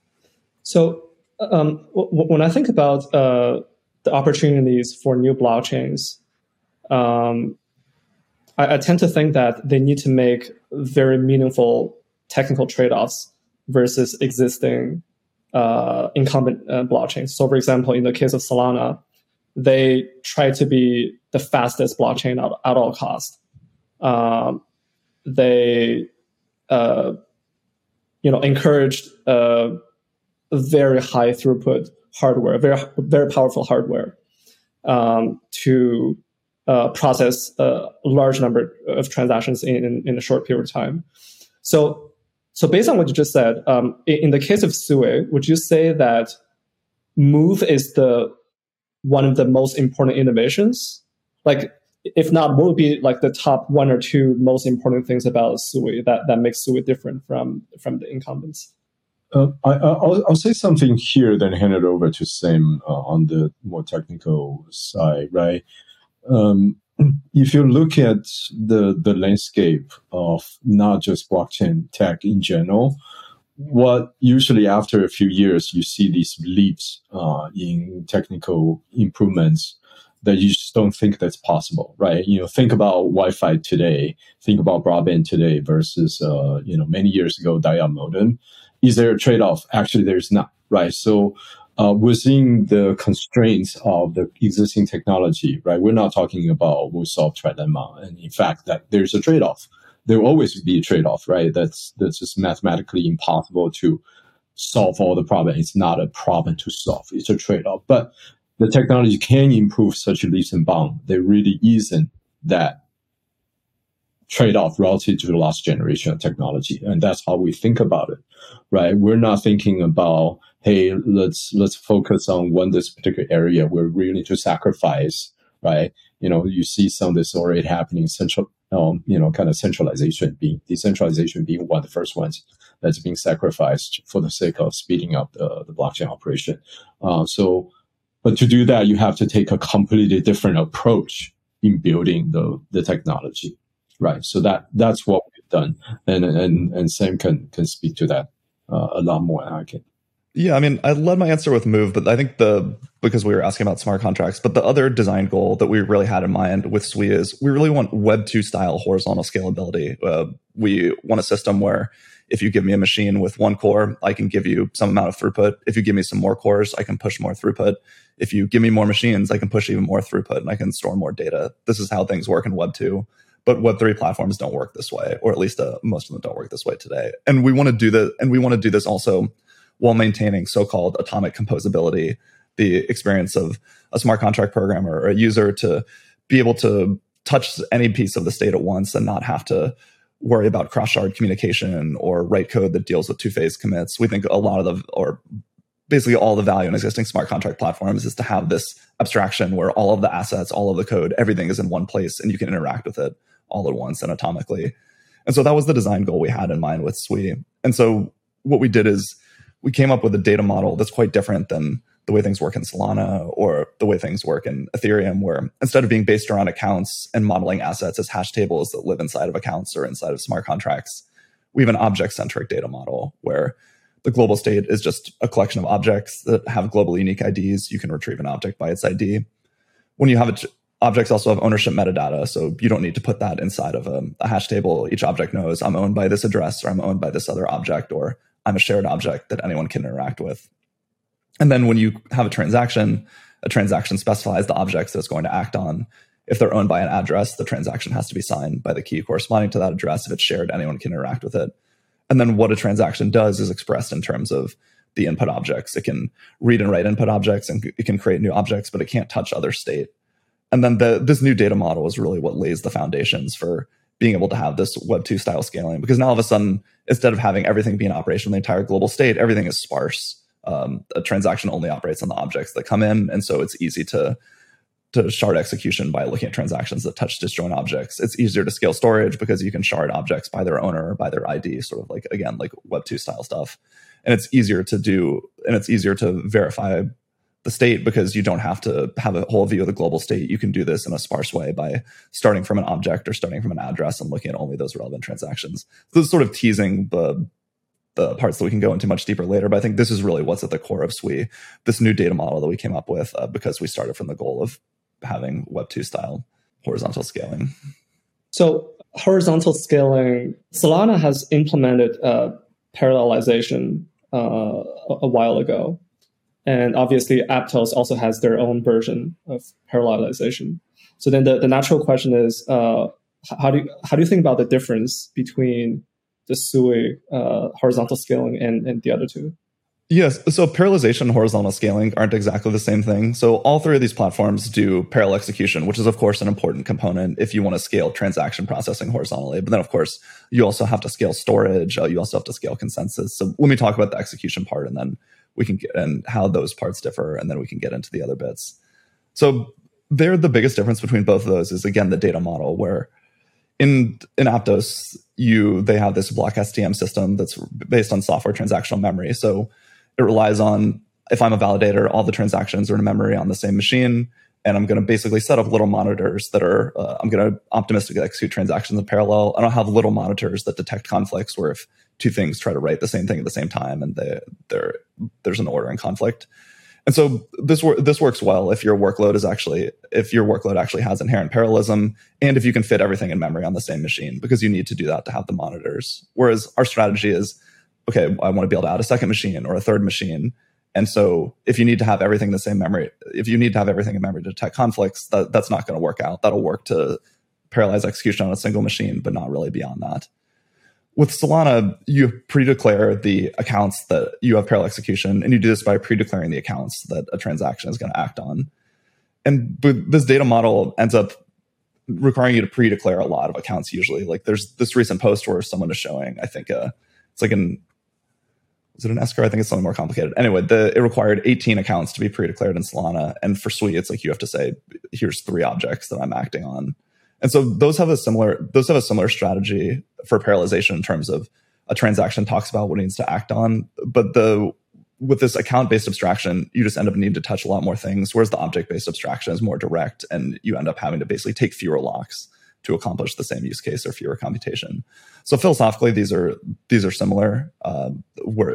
[SPEAKER 3] So um, w- when I think about uh, the opportunities for new blockchains, um, I, I tend to think that they need to make very meaningful technical trade-offs versus existing uh, incumbent uh, blockchains. So, for example, in the case of Solana, they try to be the fastest blockchain at, at all costs. Um, they, uh, you know, encouraged uh, very high throughput hardware, very very powerful hardware, um, to uh, process a large number of transactions in, in, in a short period of time. So, so based on what you just said, um, in, in the case of Sui, would you say that Move is the one of the most important innovations? Like, if not, what would be like the top one or two most important things about Sui that, that makes Sui different from from the incumbents?
[SPEAKER 1] Uh, I, I'll, I'll say something here, then hand it over to Sam uh, on the more technical side, right? Um, if you look at the the landscape of not just blockchain tech in general, what usually after a few years you see these leaps uh, in technical improvements that you just don't think that's possible, right? You know, think about Wi-Fi today, think about broadband today versus uh, you know many years ago dial modem. Is there a trade-off? Actually, there's not, right? So uh, within the constraints of the existing technology, right, we're not talking about we'll solve trilemma. And in fact, that there's a trade-off. There will always be a trade-off, right? That's that's just mathematically impossible to solve all the problems. It's not a problem to solve. It's a trade-off. But the technology can improve such a leaps and bounds. There really isn't that trade-off relative to the last generation of technology. And that's how we think about it, right? We're not thinking about, hey, let's let's focus on one this particular area where we need to sacrifice, right? You know, you see some of this already happening, central, um, you know, kind of centralization being, decentralization being one of the first ones that's being sacrificed for the sake of speeding up the, the blockchain operation. Uh, so, but to do that, you have to take a completely different approach in building the, the technology. Right, so that that's what we've done, and and and Sam can can speak to that uh, a lot more than I can.
[SPEAKER 4] Yeah, I mean, I led my answer with Move, but I think the, because we were asking about smart contracts, but the other design goal that we really had in mind with S W I is we really want Web two style horizontal scalability. Uh, we want a system where if you give me a machine with one core, I can give you some amount of throughput. If you give me some more cores, I can push more throughput. If you give me more machines, I can push even more throughput and I can store more data. This is how things work in Web two. But Web three platforms don't work this way, or at least uh, most of them don't work this way today. And we want to do that, and we want to do this also while maintaining so-called atomic composability, the experience of a smart contract programmer or a user to be able to touch any piece of the state at once and not have to worry about cross-shard communication or write code that deals with two-phase commits. We think a lot of the, or basically all the value in existing smart contract platforms is to have this abstraction where all of the assets, all of the code, everything is in one place and you can interact with it all at once and atomically. And so that was the design goal we had in mind with S W I. And so what we did is we came up with a data model that's quite different than the way things work in Solana or the way things work in Ethereum, where instead of being based around accounts and modeling assets as hash tables that live inside of accounts or inside of smart contracts, we have an object-centric data model where the global state is just a collection of objects that have global unique I Ds. You can retrieve an object by its I D. When you have it, objects also have ownership metadata, so you don't need to put that inside of a, a hash table. Each object knows I'm owned by this address, or I'm owned by this other object, or I'm a shared object that anyone can interact with. And then when you have a transaction, a transaction specifies the objects that it's going to act on. If they're owned by an address, the transaction has to be signed by the key corresponding to that address. If it's shared, anyone can interact with it. And then what a transaction does is expressed in terms of the input objects. It can read and write input objects, and it can create new objects, but it can't touch other state. And then the, this new data model is really what lays the foundations for being able to have this Web two style scaling, because now all of a sudden, instead of having everything be in operation in the entire global state, everything is sparse. Um, a transaction only operates on the objects that come in. And so it's easy to, to shard execution by looking at transactions that touch disjoint objects. It's easier to scale storage because you can shard objects by their owner, by their I D, sort of like, again, like Web two style stuff. And it's easier to do, and it's easier to verify the state because you don't have to have a whole view of the global state. You can do this in a sparse way by starting from an object or starting from an address and looking at only those relevant transactions. So this is sort of teasing the, the parts that we can go into much deeper later, but I think this is really what's at the core of S W I, this new data model that we came up with uh, because we started from the goal of having Web two style horizontal scaling.
[SPEAKER 5] So horizontal scaling, Solana has implemented uh, parallelization uh, a, a while ago. And obviously, Aptos also has their own version of parallelization. So then the, the natural question is, uh, how do you, how do you think about the difference between the S W I uh, horizontal scaling and, and the other two?
[SPEAKER 4] Yes. So parallelization and horizontal scaling aren't exactly the same thing. So all three of these platforms do parallel execution, which is, of course, an important component if you want to scale transaction processing horizontally. But then, of course, you also have to scale storage. Uh, you also have to scale consensus. So let me talk about the execution part, and then we can get and how those parts differ, and then we can get into the other bits. So there, the biggest difference between both of those is, again, the data model, where in in Aptos, you they have this block S T M system that's based on software transactional memory. So it relies on, if I'm a validator, all the transactions are in memory on the same machine, and I'm going to basically set up little monitors that are, uh, I'm going to optimistically execute transactions in parallel, and I'll have little monitors that detect conflicts where if two things try to write the same thing at the same time and they, they're, there's an ordering conflict. And so this this works well if your workload is actually, if your workload actually has inherent parallelism, and if you can fit everything in memory on the same machine, because you need to do that to have the monitors. Whereas our strategy is, okay, I want to be able to add a second machine or a third machine. And so if you need to have everything in the same memory, if you need to have everything in memory to detect conflicts, that, that's not going to work out. That'll work to parallelize execution on a single machine, but not really beyond that. With Solana, you pre-declare the accounts that you have parallel execution, and you do this by pre-declaring the accounts that a transaction is going to act on. And this data model ends up requiring you to pre-declare a lot of accounts usually. Like there's this recent post where someone is showing, I think, uh, it's like an, is it an escrow? I think it's something more complicated. Anyway, the, it required eighteen accounts to be pre-declared in Solana. And for S W I, it's like you have to say, here's three objects that I'm acting on. And so those have a similar those have a similar strategy for parallelization in terms of a transaction talks about what it needs to act on. But the with this account-based abstraction, you just end up needing to touch a lot more things, whereas the object-based abstraction is more direct, and you end up having to basically take fewer locks to accomplish the same use case or fewer computation. So philosophically, these are these are similar. Uh, where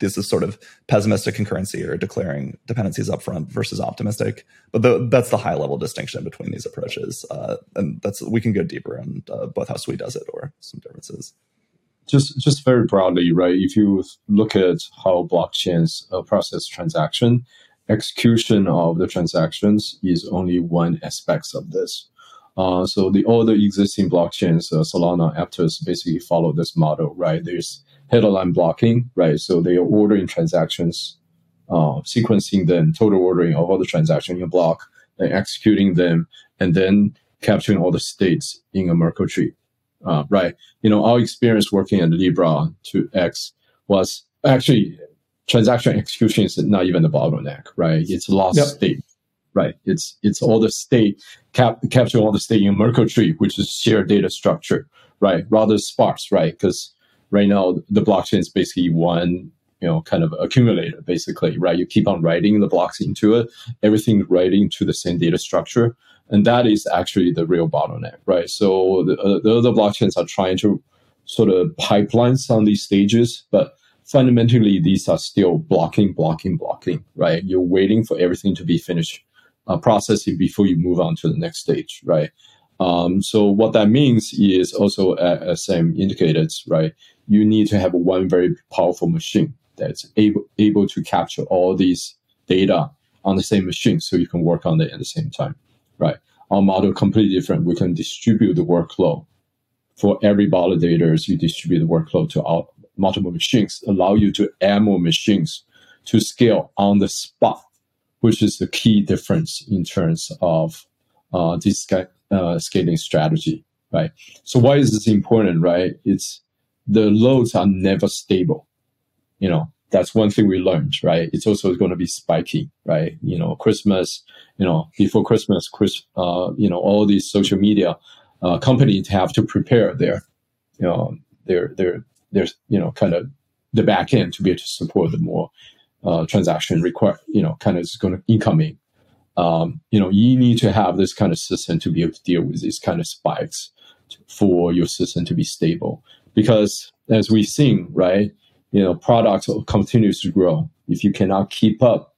[SPEAKER 4] this is sort of pessimistic concurrency or declaring dependencies upfront versus optimistic. But the, that's the high level distinction between these approaches. Uh, and that's we can go deeper in uh, both how Sui does it or some differences.
[SPEAKER 1] Just just very broadly, right? If you look at how blockchains uh, process transaction, execution of the transactions is only one aspect of this. Uh, so the all the existing blockchains, uh, Solana, Aptos, basically follow this model, right? There's headline blocking, right? So they are ordering transactions, uh, sequencing them, total ordering of all the transactions in a block, and executing them, and then capturing all the states in a Merkle tree, uh, right? You know, our experience working at Libra to X was actually transaction execution is not even the bottleneck, right? It's lost yep. state. Right, it's it's all the state cap capturing all the state in Merkle tree, which is shared data structure, right? Rather sparse, right? Because right now the blockchain is basically one, you know, kind of accumulator, basically, right? You keep on writing the blocks into it, everything writing to the same data structure, and that is actually the real bottleneck, right? So the, uh, the other blockchains are trying to sort of pipeline some of these stages, but fundamentally these are still blocking, blocking, blocking, right? You're waiting for everything to be finished. Uh, processing before you move on to the next stage, right? Um, so what that means is also, uh, as Sam indicated, right? You need to have one very powerful machine that's able able to capture all these data on the same machine, so you can work on it at the same time, right? Our model completely different. We can distribute the workload for every validators. You distribute the workload to all multiple machines, allow you to add more machines to scale on the spot, which is the key difference in terms of uh, this uh, scaling strategy, right? So why is this important, right? It's the loads are never stable. You know, that's one thing we learned, right? It's also going to be spiky, right? You know, Christmas, you know, before Christmas, Chris, uh, you know, all these social media uh, companies have to prepare their, you know, their, their, their, you know, kind of the back end to be able to support the more Uh, transaction require, you know, kind of is going to incoming. Um, you know, you need to have this kind of system to be able to deal with these kind of spikes to, for your system to be stable. Because as we've seen, right, you know, products continues to grow. If you cannot keep up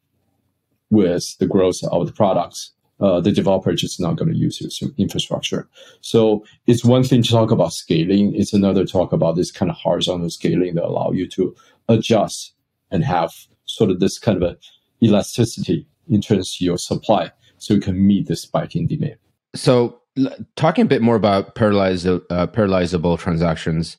[SPEAKER 1] with the growth of the products, uh, the developer is just not going to use your infrastructure. So it's one thing to talk about scaling. It's another to talk about this kind of horizontal scaling that allow you to adjust and have sort of this kind of a elasticity in terms of your supply, so you can meet the spike in demand.
[SPEAKER 2] So, l- talking a bit more about paralleliz- uh, parallelizable transactions,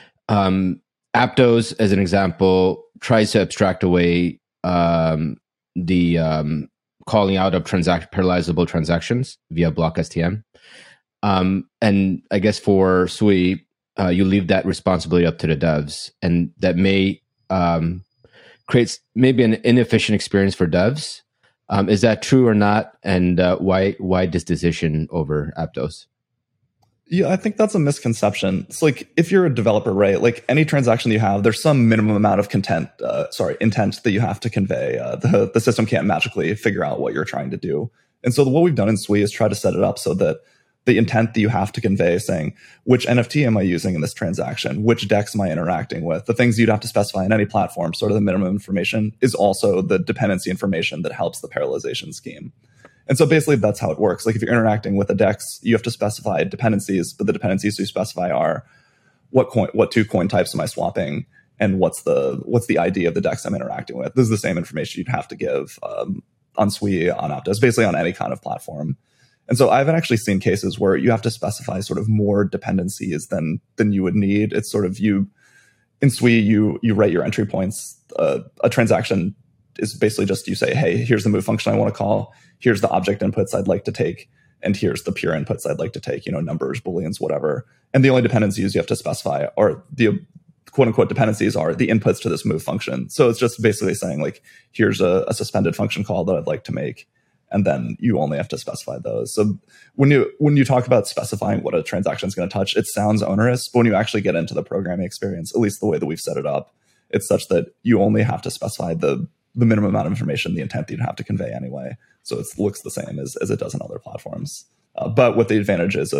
[SPEAKER 2] um, Aptos, as an example, tries to abstract away um, the um, calling out of transact parallelizable transactions via block S T M. Um, and I guess for Sui, uh, you leave that responsibility up to the devs, and that may um, creates maybe an inefficient experience for devs. Um, is that true or not? And uh, why why this decision over Aptos?
[SPEAKER 4] Yeah, I think that's a misconception. It's like if you're a developer, right? Like any transaction you have, there's some minimum amount of content, uh, sorry, intent that you have to convey. Uh, the the system can't magically figure out what you're trying to do. And so what we've done in Sui is try to set it up so that the intent that you have to convey, saying which N F T am I using in this transaction, which DEX am I interacting with, the things you'd have to specify in any platform, sort of the minimum information, is also the dependency information that helps the parallelization scheme. And so basically that's how it works. Like if you're interacting with a DEX, you have to specify dependencies, but the dependencies you specify are what coin, what two coin types am I swapping, and what's the what's the I D of the DEX I'm interacting with. This is the same information you'd have to give um, on Sui, on Aptos, basically on any kind of platform. And so I haven't actually seen cases where you have to specify sort of more dependencies than than you would need. It's sort of you in Sui, you you write your entry points. Uh, a transaction is basically just you say, hey, here's the move function I want to call. Here's the object inputs I'd like to take. And here's the pure inputs I'd like to take, you know, numbers, booleans, whatever. And the only dependencies you have to specify are the quote unquote dependencies are the inputs to this move function. So it's just basically saying like, here's a, a suspended function call that I'd like to make. And then you only have to specify those. So when you when you talk about specifying what a transaction is going to touch, it sounds onerous. But when you actually get into the programming experience, at least the way that we've set it up, it's such that you only have to specify the the minimum amount of information, the intent that you'd have to convey anyway. So it looks the same as, as it does in other platforms. Uh, but with the advantages of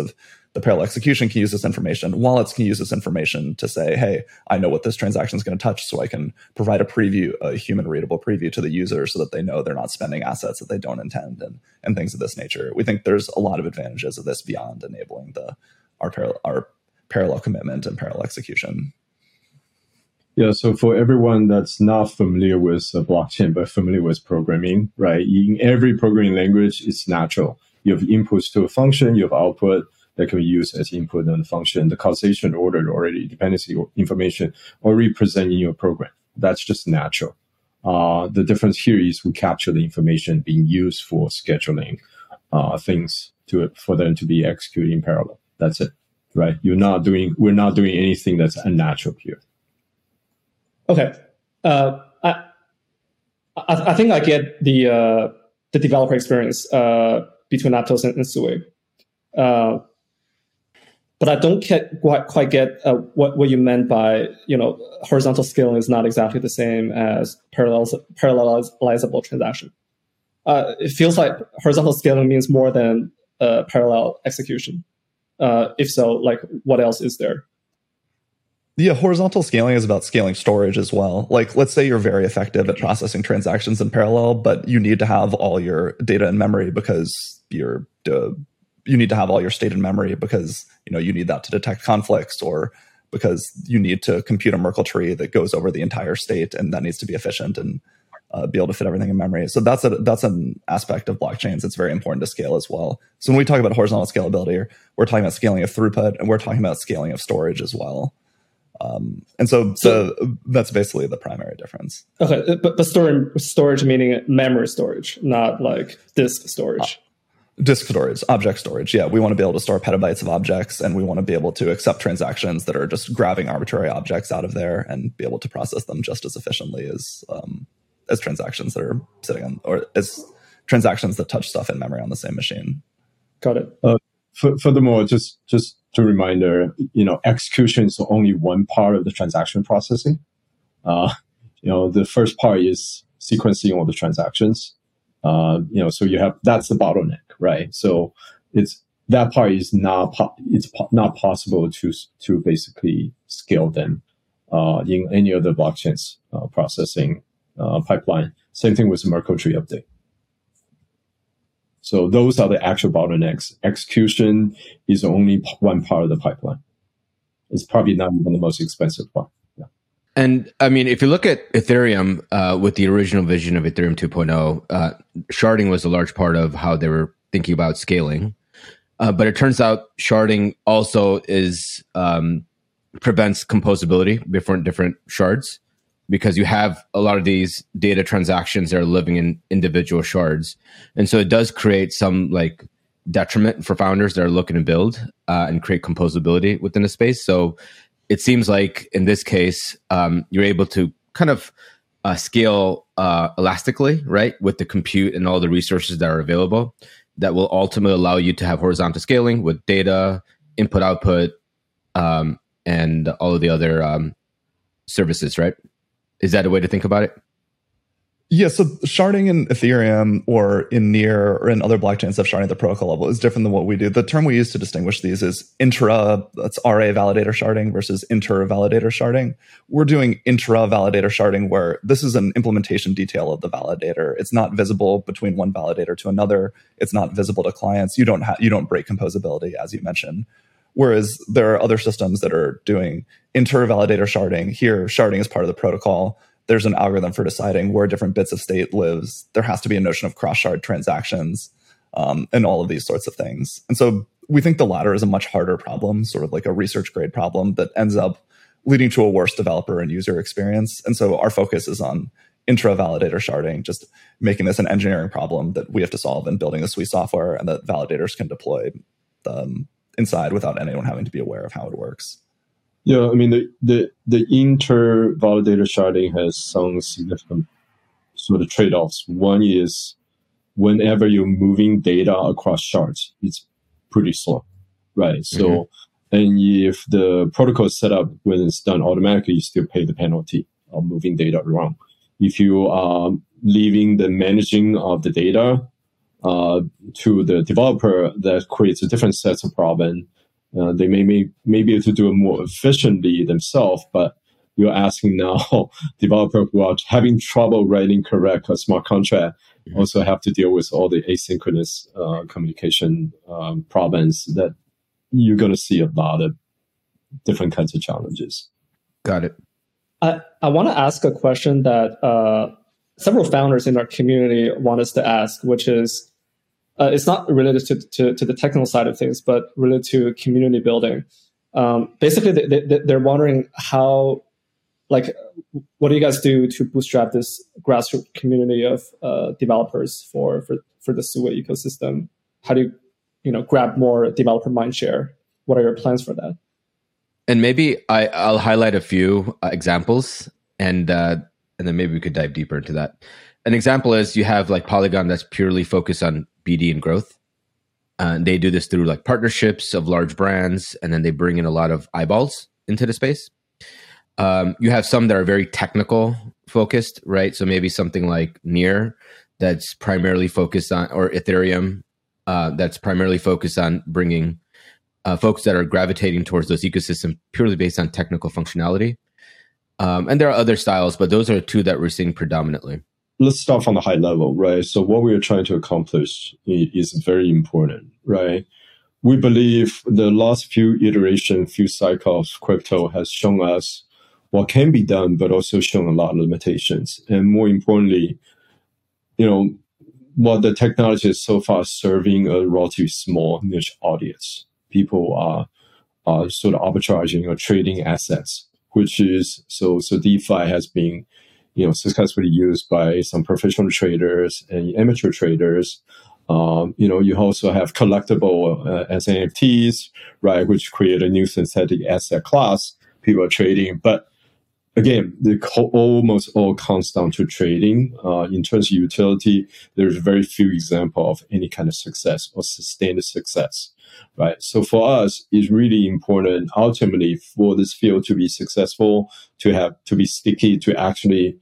[SPEAKER 4] the parallel execution can use this information. Wallets can use this information to say, hey, I know what this transaction is going to touch, so I can provide a preview, a human readable preview to the user so that they know they're not spending assets that they don't intend, and, and things of this nature. We think there's a lot of advantages of this beyond enabling the our parallel, our parallel commitment and parallel execution.
[SPEAKER 1] Yeah, so for everyone that's not familiar with uh, blockchain, but familiar with programming, right? In every programming language, it's natural. You have inputs to a function, you have output that can be used as input and function. The causation order already, dependency information already present in your program. That's just natural. Uh, the difference here is we capture the information being used for scheduling uh, things to it for them to be executed in parallel. That's it, right? You're not doing, we're not doing anything that's unnatural here.
[SPEAKER 5] Okay, uh, I, I I think I get the uh, the developer experience uh, between Aptos and, and Sui, uh, but I don't get, quite quite get uh, what what you meant by, you know, horizontal scaling is not exactly the same as parallel parallelizable transaction. Uh, it feels like horizontal scaling means more than uh, parallel execution. Uh, if so, like, what else is there?
[SPEAKER 4] Yeah, horizontal scaling is about scaling storage as well. Like, let's say you're very effective at processing transactions in parallel, but you need to have all your data in memory because you're uh, you need to have all your state in memory because, you know, you need that to detect conflicts, or because you need to compute a Merkle tree that goes over the entire state, and that needs to be efficient and uh, be able to fit everything in memory. So that's a that's an aspect of blockchains that's very important to scale as well. So when we talk about horizontal scalability, we're talking about scaling of throughput, and we're talking about scaling of storage as well. Um, and so, so, so that's basically the primary difference.
[SPEAKER 5] Okay, but, but storage, storage meaning memory storage, not like disk storage.
[SPEAKER 4] Uh, disk storage, object storage. Yeah, we want to be able to store petabytes of objects, and we want to be able to accept transactions that are just grabbing arbitrary objects out of there and be able to process them just as efficiently as um, as transactions that are sitting on, or as transactions that touch stuff in memory on the same machine.
[SPEAKER 5] Got it.
[SPEAKER 1] Uh, f- furthermore, just just. To reminder, you know, execution is only one part of the transaction processing. Uh, you know, the first part is sequencing all the transactions. Uh, you know, so you have, that's the bottleneck, right? So it's, that part is not, po- it's po- not possible to, to basically scale them, uh, in any other blockchains, uh, processing, uh, pipeline. Same thing with the Merkle tree update. So those are the actual bottlenecks. Execution is only one part of the pipeline. It's probably not even the most expensive part. Yeah.
[SPEAKER 2] And I mean, if you look at Ethereum, uh, with the original vision of Ethereum two point oh, uh, sharding was a large part of how they were thinking about scaling. Uh, but it turns out sharding also is um, prevents composability different different shards, because you have a lot of these data transactions that are living in individual shards. And so it does create some like detriment for founders that are looking to build uh, and create composability within the space. So it seems like in this case, um, you're able to kind of uh, scale uh, elastically, right? With the compute and all the resources that are available, that will ultimately allow you to have horizontal scaling with data, input, output, um, and all of the other um, services, right? Is that a way to think about it?
[SPEAKER 4] Yeah, so sharding in Ethereum or in Near or in other blockchains that have sharding at the protocol level is different than what we do. The term we use to distinguish these is intra, that's R A validator sharding versus inter-validator sharding. We're doing intra-validator sharding where this is an implementation detail of the validator. It's not visible between one validator to another. It's not visible to clients. You don't ha- you don't break composability, as you mentioned. Whereas there are other systems that are doing inter-validator sharding. Here, sharding is part of the protocol. There's an algorithm for deciding where different bits of state lives. There has to be a notion of cross-shard transactions, um, and all of these sorts of things. And so we think the latter is a much harder problem, sort of like a research grade problem that ends up leading to a worse developer and user experience. And so our focus is on intra-validator sharding, just making this an engineering problem that we have to solve and building a Sui software and that validators can deploy um, inside without anyone having to be aware of how it works.
[SPEAKER 1] Yeah, I mean, the, the, the inter-validator sharding has some significant sort of trade-offs. One is whenever you're moving data across shards, it's pretty slow, right? So, mm-hmm. and if the protocol is set up when it's done automatically, you still pay the penalty of moving data around. If you are leaving the managing of the data uh, to the developer, that creates a different set of problem. Uh, they may, may, may be able to do it more efficiently themselves, but you're asking now developers who are having trouble writing correct a smart contract mm-hmm. also have to deal with all the asynchronous uh, communication um, problems that you're going to see a lot of different kinds of challenges.
[SPEAKER 2] Got it.
[SPEAKER 5] I, I want to ask a question that uh, several founders in our community want us to ask, which is, uh, it's not related to, to, to the technical side of things, but related to community building. Um, basically, they, they, they're wondering how, like, what do you guys do to bootstrap this grassroots community of uh, developers for, for, for the Sway ecosystem? How do you, you know, grab more developer mindshare? What are your plans for that?
[SPEAKER 2] And maybe I, I'll highlight a few uh, examples, and uh, and then maybe we could dive deeper into that. An example is you have like Polygon that's purely focused on B D and growth. Uh, and they do this through like partnerships of large brands, and then they bring in a lot of eyeballs into the space. Um, you have some that are very technical focused, right? So maybe something like Near that's primarily focused on, or Ethereum uh, that's primarily focused on bringing uh, folks that are gravitating towards those ecosystems purely based on technical functionality. Um, and there are other styles, but those are two that we're seeing predominantly.
[SPEAKER 1] Let's start from the high level, right? So what we are trying to accomplish is very important, right? We believe the last few iterations, few cycles of crypto has shown us what can be done, but also shown a lot of limitations. And more importantly, you know, what the technology is so far serving a relatively small niche audience. People are, are sort of arbitraging or trading assets, which is, so, so DeFi has been, you know, successfully used by some professional traders and amateur traders. Um, you know, you also have collectible uh, as N F Ts, right, which create a new synthetic asset class. People are trading, but again, the co- almost all comes down to trading. Uh, in terms of utility, there's very few examples of any kind of success or sustained success, right? So for us, it's really important ultimately for this field to be successful, to have to be sticky, to actually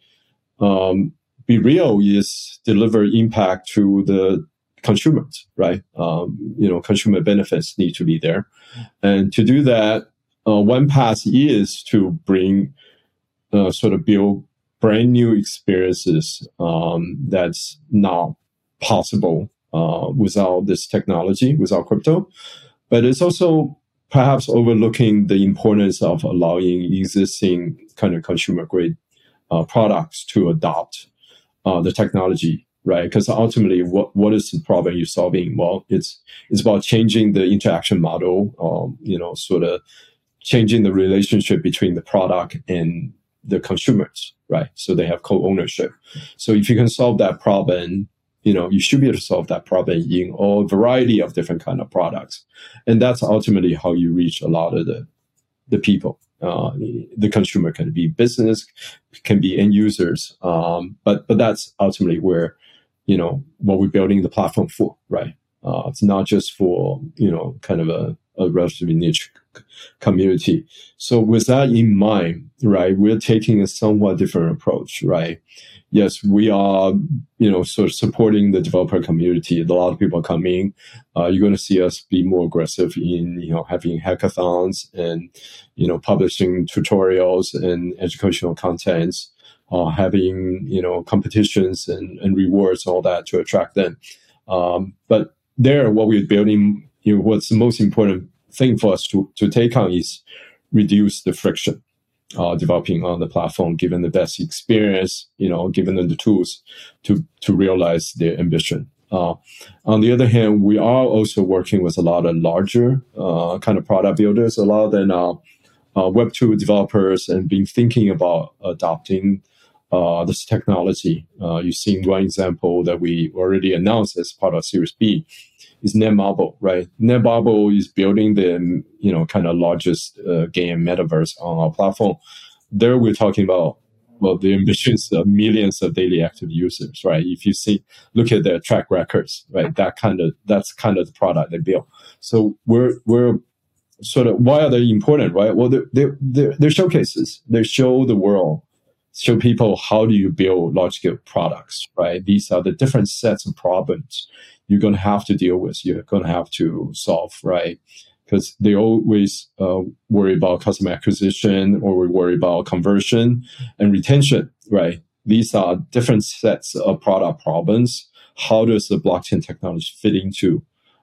[SPEAKER 1] um, be real, is deliver impact to the consumers, right? Um, you know, consumer benefits need to be there, and to do that, uh, one path is to bring Uh, sort of build brand new experiences um, that's not possible uh, without this technology, without crypto. But it's also perhaps overlooking the importance of allowing existing kind of consumer grade uh, products to adopt uh, the technology, right? Because ultimately, what, what is the problem you're solving? Well, it's it's about changing the interaction model, um, you know, sort of changing the relationship between the product and the consumers, right? So they have co-ownership. So if you can solve that problem, you know, you should be able to solve that problem in a variety of different kind of products. And that's ultimately how you reach a lot of the, the people. Uh, the consumer can be business, can be end users. Um, but, but that's ultimately where, you know, what we're building the platform for, right? Uh, it's not just for, you know, kind of a, a relatively niche community. So with that in mind, right, we're taking a somewhat different approach, right? Yes, we are, you know, sort of supporting the developer community. A lot of people come in. Uh, you're going to see us be more aggressive in, you know, having hackathons and, you know, publishing tutorials and educational contents, uh, having, you know, competitions and, and rewards, all that to attract them. Um, but there, what we're building, you know, what's the most important thing for us to, to take on is reduce the friction uh, developing on the platform, given the best experience, you know, given them the tools to, to realize their ambition. Uh, on the other hand, we are also working with a lot of larger uh, kind of product builders, a lot of them are uh, Web two developers and been thinking about adopting uh, this technology. Uh, you've seen one example that we already announced as part of Series B. Is Netmarble, right? Netmarble is building the, you know, kind of largest uh, game metaverse on our platform. There we're talking about, well, the ambitions of millions of daily active users, right? If you see, look at their track records, right? That kind of, that's kind of the product they build. So we're, we're sort of, why are they important, right? Well, they're, they're, they're, they're showcases. They show the world, show people how do you build large scale products, right? These are the different sets of problems you're going to have to deal with, you're going to have to solve, right? because they always uh, worry about customer acquisition, or we worry about conversion and retention, right? These are different sets of product problems. How does the blockchain technology fit into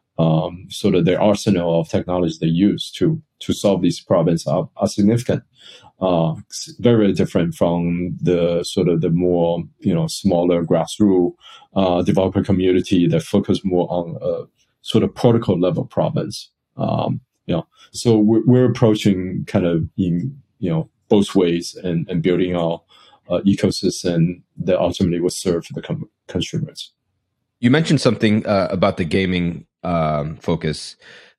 [SPEAKER 1] um, sort of their arsenal of technology they use to to solve these problems are, are significant. Uh, very, very different from the sort of the more, you know, smaller grassroots uh, developer community that focus more on uh, sort of protocol level problems. Um, you know, so we're, we're approaching kind of in, you know, both ways and, and building our uh, ecosystem that ultimately will serve the com- consumers.
[SPEAKER 2] You mentioned something uh, about the gaming um, focus.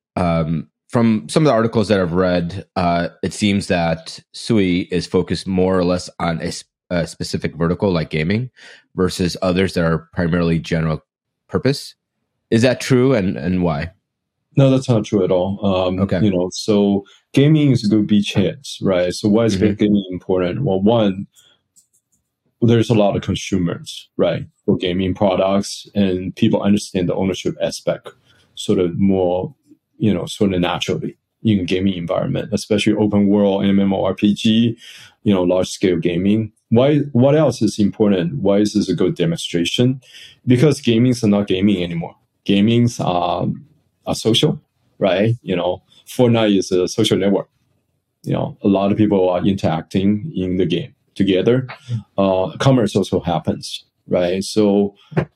[SPEAKER 2] Um, from some of the articles that I've read, uh, it seems that Sui is focused more or less on a, a specific vertical like gaming versus others that are primarily general purpose. Is that true, and, and why?
[SPEAKER 1] No, that's not true at all. Um,
[SPEAKER 2] okay.
[SPEAKER 1] You know, so gaming is a good beachhead, right? So why is mm-hmm. gaming important? Well, one, there's a lot of consumers, right, for gaming products, and people understand the ownership aspect sort of more, you know, sort of naturally in a gaming environment, especially open world, MMORPG, you know, large scale gaming. Why? What else is important? Why is this a good demonstration? Because gamings are not gaming anymore. Gamings are, are social, right? You know, Fortnite is a social network. You know, a lot of people are interacting in the game together. Uh, commerce also happens, right? So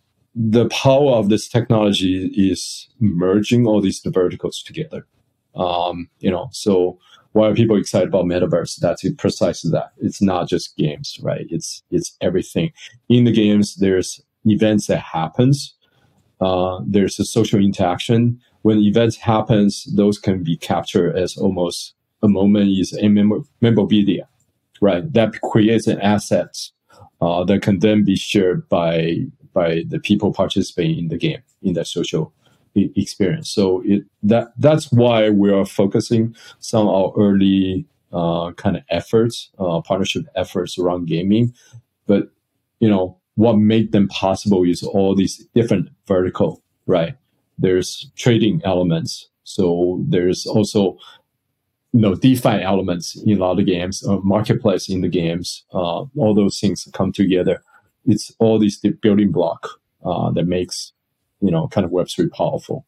[SPEAKER 1] the power of this technology is merging all these verticals together. Um, you know, so why are people excited about metaverse? That's precisely that. It's not just games, right? It's it's everything. In the games, there's events that happens. Uh, there's a social interaction. When events happens, those can be captured as almost a moment is a mem- memorabilia, right? That creates an asset uh, that can then be shared by by the people participating in the game, in that social e- experience. So it that that's why we are focusing some of our early uh, kind of efforts, uh, partnership efforts around gaming. But, you know, what made them possible is all these different vertical, right? There's trading elements. So there's also, you know, DeFi elements in a lot of games, uh, marketplace in the games. Uh, all those things come together. It's all these building block uh, that makes, you know, kind of Web three powerful.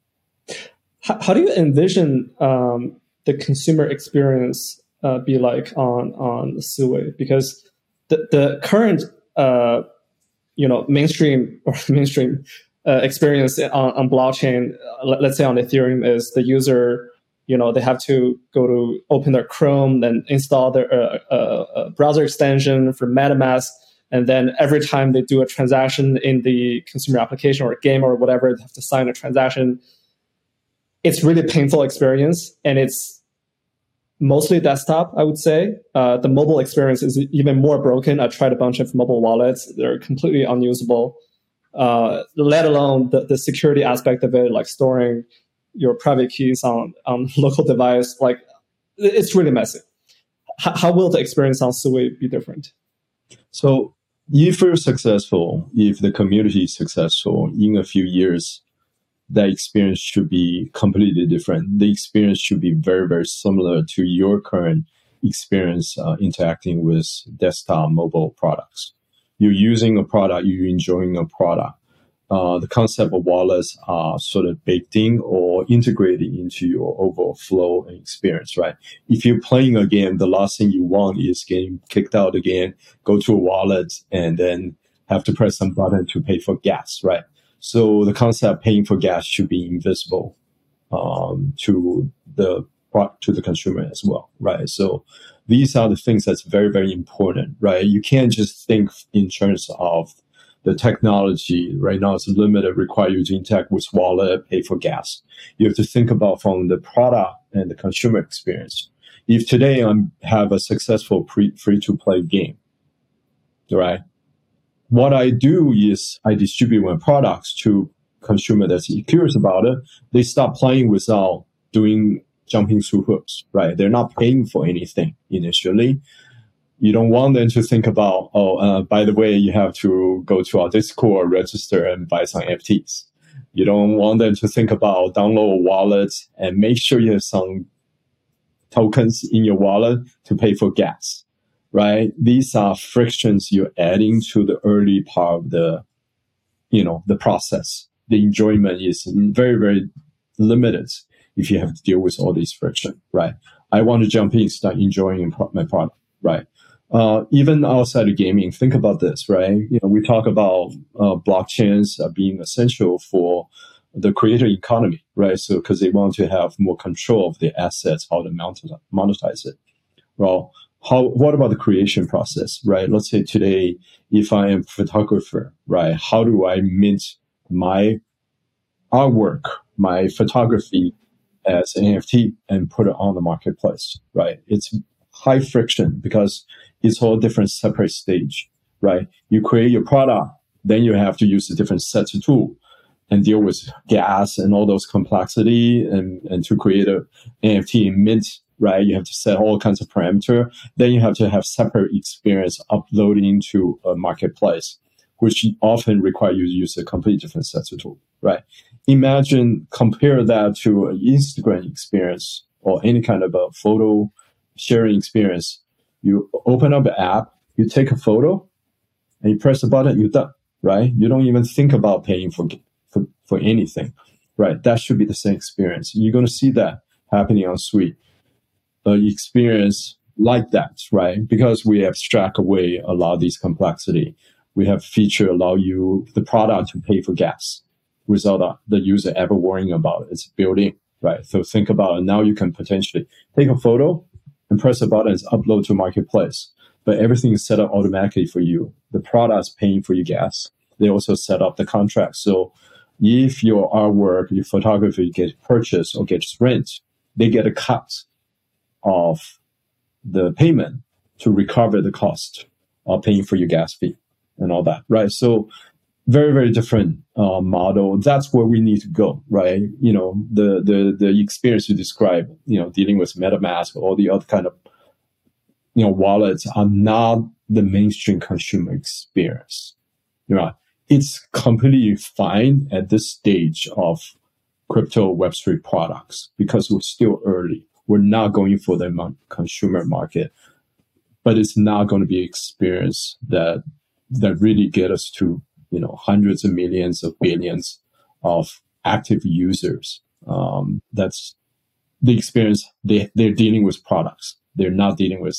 [SPEAKER 5] How, how do you envision um, the consumer experience uh, be like on on Sui? Because the the current uh, you know mainstream or mainstream uh, experience on, on blockchain, uh, let's say on Ethereum, is the user, you know, they have to go to open their Chrome, then install their uh, uh, uh, browser extension for MetaMask. And then every time they do a transaction in the consumer application or game or whatever, they have to sign a transaction. It's really painful experience, and it's mostly desktop, I would say. Uh, the mobile experience is even more broken. I tried a bunch of mobile wallets. They're completely unusable, uh, let alone the, the security aspect of it, like storing your private keys on, on local device. Like, it's really messy. H- how will the experience on Sui be different?
[SPEAKER 1] So if we're successful, if the community is successful, in a few years, that experience should be completely different. The experience should be very, very similar to your current experience uh, interacting with desktop mobile products. You're using a product, you're enjoying a product. Uh, the concept of wallets are sort of baked in or integrated into your overall flow and experience, right? If you're playing a game, the last thing you want is getting kicked out again, go to a wallet, and then have to press some button to pay for gas, right? So the concept of paying for gas should be invisible um, to the to the consumer as well, right? So these are the things that's very, very important, right? You can't just think in terms of the technology right now is limited, require you to interact with wallet, pay for gas. You have to think about from the product and the consumer experience. If today I have a successful pre- free-to-play game, right? What I do is I distribute my products to consumer that's curious about it. They start playing without doing jumping through hoops, right? They're not paying for anything initially. You don't want them to think about, oh, uh, by the way, you have to go to our Discord, register, and buy some N F Ts. You don't want them to think about download a wallet and make sure you have some tokens in your wallet to pay for gas, right? These are frictions you're adding to the early part of the, you know, the process. The enjoyment is very, very limited if you have to deal with all these friction, right? I want to jump in, start enjoying my product, right? Uh, even outside of gaming, think about this, right? You know, we talk about uh, blockchains uh, being essential for the creator economy, right? So, because they want to have more control of the assets, how to monetize it. Well, how? What about the creation process, right? Let's say today, if I am a photographer, right? How do I mint my artwork, my photography as an N F T and put it on the marketplace, right? It's high friction because it's all different separate stage, right? You create your product, then you have to use a different set of tool and deal with gas and all those complexity and, and to create a N F T and mint, right? You have to set all kinds of parameter. Then you have to have separate experience uploading to a marketplace, which often require you to use a completely different set of tool, right? Imagine, compare that to an Instagram experience or any kind of a photo sharing experience. You open up an app, you take a photo, and you press a button, you're done, right? You don't even think about paying for, for, for anything, right? That should be the same experience. You're going to see that happening on Suite. The experience like that, right? Because we abstract away a lot of these complexity. We have feature allow you, the product, to pay for gas without the user ever worrying about it. It's built in, right? So think about it. Now you can potentially take a photo and press a button and upload to marketplace. But everything is set up automatically for you. The product is paying for your gas. They also set up the contract. So if your artwork, your photography gets purchased or gets rent, they get a cut of the payment to recover the cost of paying for your gas fee and all that, right? So very, very different uh, model. That's where we need to go, right? You know, the the the experience you describe, you know, dealing with MetaMask, all the other kind of, you know, wallets are not the mainstream consumer experience. You know, it's completely fine at this stage of crypto Web three products because we're still early. We're not going for the mon- consumer market, but it's not going to be experience that that really get us to, you know, hundreds of millions of billions of active users. Um, that's the experience. They, they're dealing with products. They're not dealing with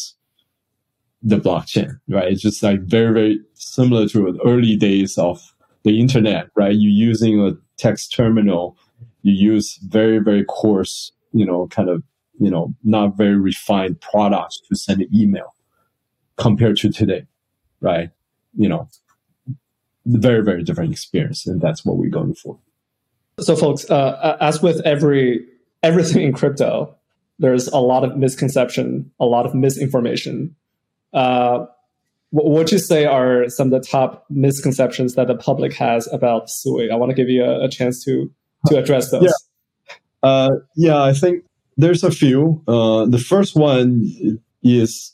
[SPEAKER 1] the blockchain, right? It's just like very, very similar to the early days of the internet, right? You're using a text terminal. You use very, very coarse, you know, kind of, you know, not very refined products to send an email compared to today, right? You know, very, very different experience. And that's what we're going for.
[SPEAKER 5] So folks, uh, as with every everything in crypto, there's a lot of misconception, a lot of misinformation. Uh, what would you say are some of the top misconceptions that the public has about Sui? I want to give you a, a chance to to address those.
[SPEAKER 1] Yeah, uh, yeah I think there's a few. Uh, the first one is,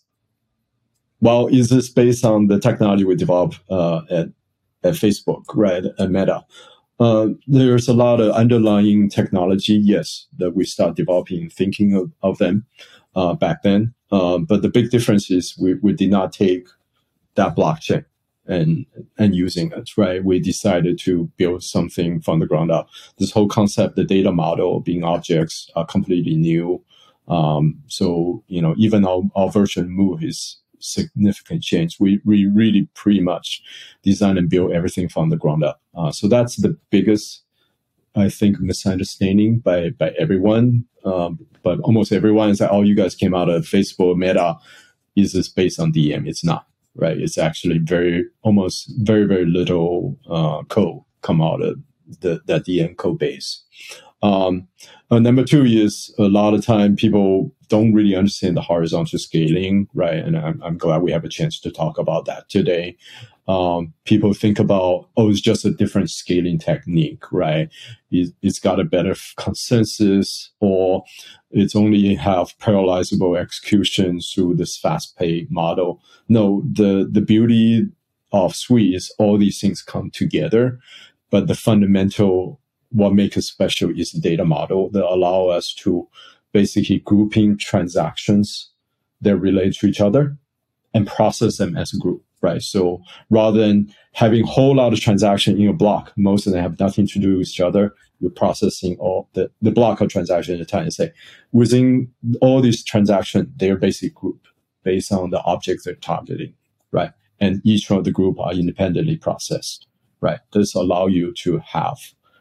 [SPEAKER 1] well, is this based on the technology we developed uh, at at Facebook, right, at Meta? Uh, there's a lot of underlying technology, yes, that we start developing, thinking of, of them uh, back then. Um, but the big difference is we, we did not take that blockchain and and using it, right? We decided to build something from the ground up. This whole concept, the data model being objects, are completely new. Um, so, you know, even our, our version move is significant change. We we really pretty much design and build everything from the ground up. Uh, so that's the biggest, I think, misunderstanding by by everyone. Um, but almost everyone is like, "Oh, you guys came out of Facebook, Meta. Is this based on D M?" It's not, right? It's actually very, almost very, very little uh, code come out of the that D M code base. Um, uh, number two is a lot of time people don't really understand the horizontal scaling, right? And I'm, I'm glad we have a chance to talk about that today. Um, people think about, oh, it's just a different scaling technique, right? It, it's got a better consensus, or it's only have parallelizable execution through this fast pay model. No, the, the beauty of Sui is all these things come together, but the fundamental what makes it special is the data model that allow us to basically grouping transactions that relate to each other and process them as a group, right? So rather than having a whole lot of transactions in a block, most of them have nothing to do with each other. You're processing all the, the block of transactions at a time and say, within all these transactions, they're basically grouped based on the objects they're targeting, right? And each of the group are independently processed, right? This allow you to have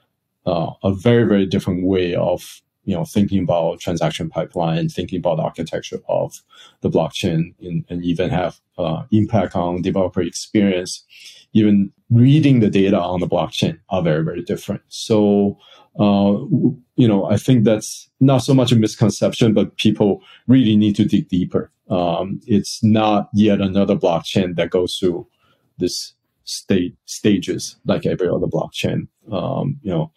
[SPEAKER 1] uh, a very, very different way of, you know, thinking about transaction pipeline, thinking about the architecture of the blockchain, and, and even have uh, impact on developer experience. Even reading the data on the blockchain are very, very different. So, uh, you know, I think that's not so much a misconception, but people really need to dig deeper. Um, it's not yet another blockchain that goes through this state stages like every other blockchain. Um, you know,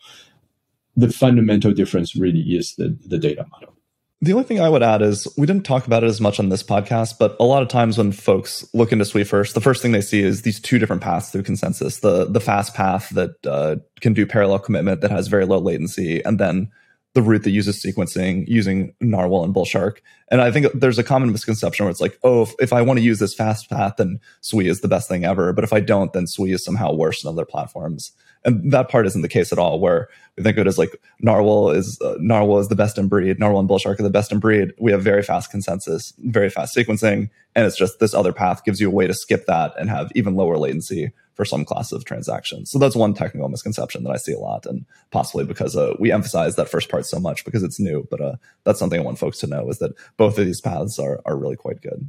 [SPEAKER 1] the fundamental difference really is the, the data model.
[SPEAKER 4] The only thing I would add is we didn't talk about it as much on this podcast, but a lot of times when folks look into Sui first, the first thing they see is these two different paths through consensus. The the fast path that uh, can do parallel commitment that has very low latency, and then the route that uses sequencing using Narwhal and Bullshark. And I think there's a common misconception where it's like, oh, if, if I want to use this fast path, then Sui is the best thing ever. But if I don't, then Sui is somehow worse than other platforms. And that part isn't the case at all, where we think of it as like Narwhal is uh, Narwhal is the best in breed. Narwhal and Bullshark are the best in breed. We have very fast consensus, very fast sequencing. And it's just this other path gives you a way to skip that and have even lower latency for some class of transactions. So that's one technical misconception that I see a lot, and possibly because uh, we emphasize that first part so much because it's new. But uh, that's something I want folks to know, is that both of these paths are are really quite good.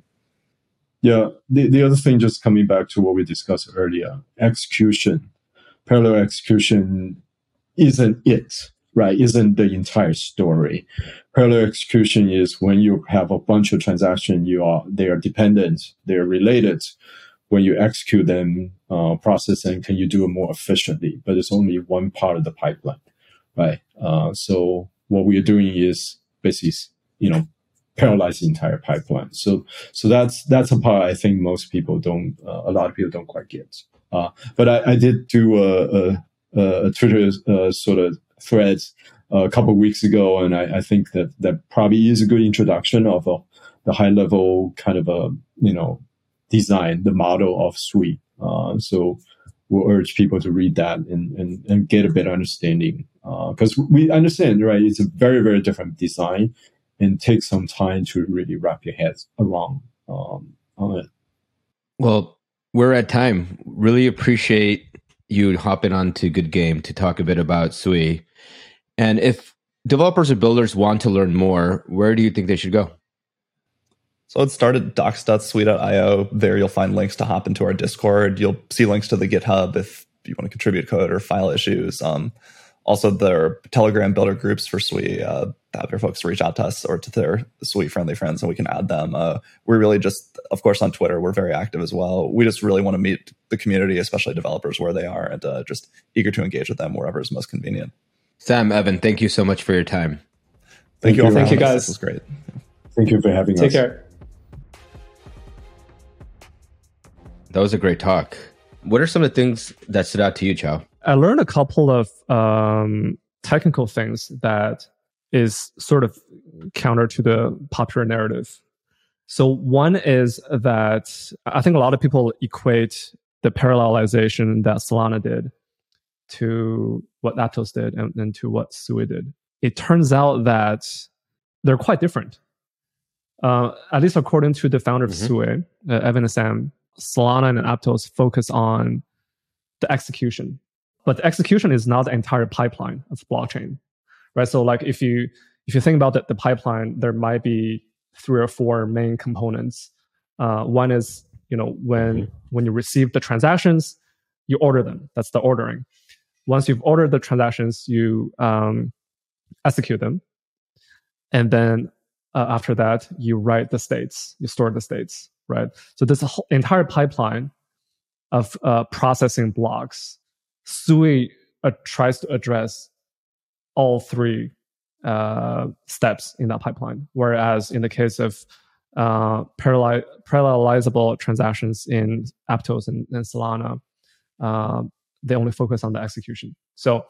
[SPEAKER 1] Yeah. The, the other thing, just coming back to what we discussed earlier, execution, parallel execution isn't it, right? Isn't the entire story. Parallel execution is when you have a bunch of transactions, you are they are dependent, they're related. When you execute them, uh, process them, can you do it more efficiently? But it's only one part of the pipeline, right? Uh, so what we are doing is basically, you know, parallelize the entire pipeline. So, so that's that's a part I think most people don't, uh, a lot of people don't quite get. Uh, but I, I did do a, a, a Twitter uh, sort of thread uh, a couple of weeks ago, and I, I think that that probably is a good introduction of a, the high level kind of a, you know, design, the model of Sui. Uh, so we'll urge people to read that and, and, and get a better understanding. Because uh, we understand, right, it's a very, very different design and takes some time to really wrap your heads around um, on it.
[SPEAKER 2] Well, we're at time. Really appreciate you hopping on to Good Game to talk a bit about Sui. And if developers or builders want to learn more, where do you think they should go?
[SPEAKER 4] So let's start at docs dot sui dot io. There you'll find links to hop into our Discord. You'll see links to the GitHub if you want to contribute code or file issues. Um, also, there are Telegram builder groups for Sui. Uh, have your folks reach out to us or to their Sui friendly friends, and we can add them. Uh, we're really just, of course, on Twitter, we're very active as well. We just really want to meet the community, especially developers, where they are, and uh, just eager to engage with them wherever is most convenient.
[SPEAKER 2] Sam, Evan, thank you so much for your time.
[SPEAKER 4] Thank, thank you all.
[SPEAKER 5] Thank you, guys.
[SPEAKER 4] This was great.
[SPEAKER 1] Thank you for having
[SPEAKER 5] Take
[SPEAKER 1] us.
[SPEAKER 5] Take care.
[SPEAKER 2] That was a great talk. What are some of the things that stood out to you, Chao?
[SPEAKER 3] I learned a couple of um, technical things that is sort of counter to the popular narrative. So one is that I think a lot of people equate the parallelization that Solana did to what Aptos did and, and to what Sui did. It turns out that they're quite different. Uh, at least according to the founder of mm-hmm. Sui, uh, Evan and Sam, Solana and Aptos focus on the execution. But the execution is not the entire pipeline of blockchain, right? So like if you if you think about the, the pipeline, there might be three or four main components. Uh, one is, you know, when mm-hmm. when you receive the transactions, you order them. That's the ordering. Once you've ordered the transactions, you um, execute them. And then uh, after that, you write the states, you store the states, right? So there's a whole entire pipeline of uh, processing blocks. Sui uh, tries to address all three uh, steps in that pipeline, whereas in the case of uh, parallel, parallelizable transactions in Aptos and, and Solana, uh, they only focus on the execution. So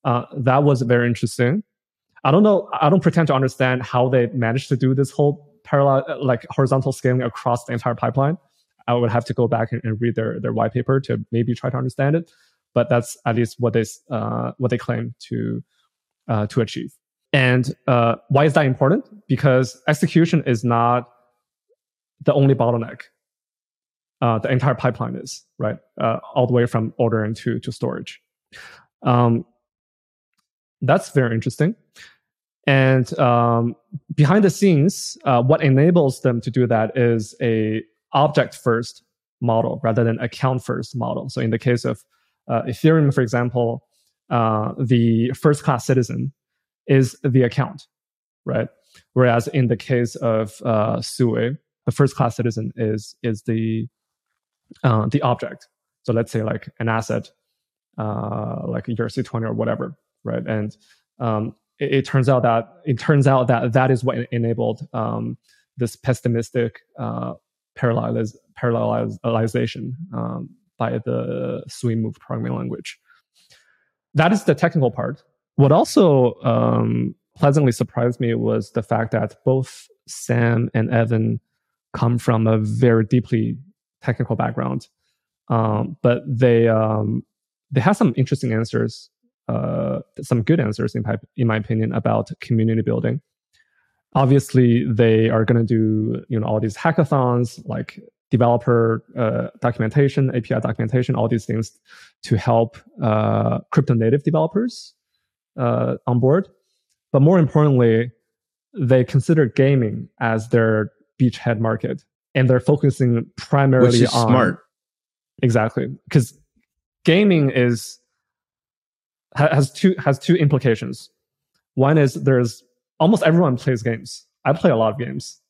[SPEAKER 3] Uh, that was very interesting. I don't know. I don't pretend to understand how they managed to do this whole parallel, like horizontal scaling across the entire pipeline. I would have to go back and, and read their, their white paper to maybe try to understand it. But that's at least what they uh, what they claim to uh, to achieve. And uh, why is that important? Because execution is not the only bottleneck. Uh, the entire pipeline is, right? Uh, all the way from ordering to, to storage. Um, that's very interesting. And um, behind the scenes, uh, what enables them to do that is a object-first model rather than account-first model. So in the case of uh, Ethereum, for example, uh, the first-class citizen is the account, right? Whereas in the case of uh, Sui, the first-class citizen is is the uh, the object. So let's say like an asset, uh, like E R C twenty or whatever, right? And um, it, it turns out that it turns out that that is what enabled um, this pessimistic uh, paralleliz- parallelization um, by the Sui Move programming language. That is the technical part. What also um, pleasantly surprised me was the fact that both Sam and Evan come from a very deeply technical background, um, but they um, they have some interesting answers, uh, some good answers in my, in my opinion about community building. Obviously, they are going to do you know all these hackathons like developer uh, documentation, A P I documentation, all these things to help uh, crypto native developers uh, on board. But more importantly, they consider gaming as their beachhead market, and they're focusing primarily
[SPEAKER 2] Which is
[SPEAKER 3] on
[SPEAKER 2] smart.
[SPEAKER 3] Exactly, because gaming is has two has two implications. One is there's almost everyone plays games. I play a lot of games,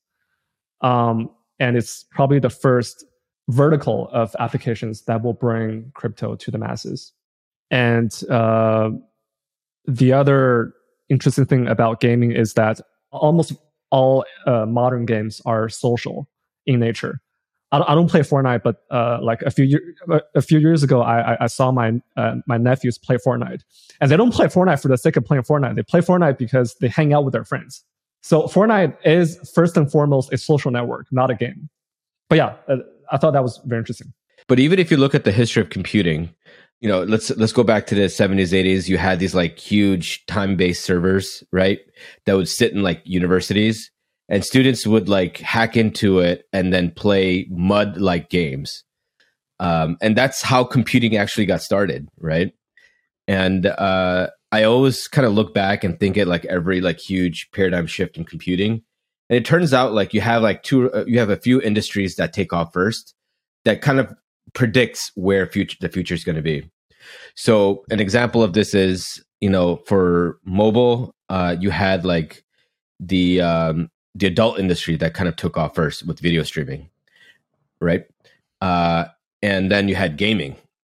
[SPEAKER 3] um, and it's probably the first vertical of applications that will bring crypto to the masses. And uh, the other interesting thing about gaming is that almost all uh, modern games are social in nature. I don't, I don't play Fortnite, but uh, like a few year, a few years ago, I, I saw my uh, my nephews play Fortnite, and they don't play Fortnite for the sake of playing Fortnite. They play Fortnite because they hang out with their friends. So Fortnite is first and foremost a social network, not a game. But yeah, uh, I thought that was very interesting.
[SPEAKER 2] But even if you look at the history of computing, you know, let's let's go back to the seventies, eighties. You had these like huge time-based servers, right, that would sit in like universities. And students would like hack into it and then play mud-like games. Um, and that's how computing actually got started, right? And uh, I always kind of look back and think at like every like huge paradigm shift in computing. And it turns out like you have like two, uh, you have a few industries that take off first that kind of predicts where future the future is going to be. So an example of this is, you know, for mobile, uh, you had like the... Um, the adult industry that kind of took off first with video streaming, right? Uh, and then you had gaming.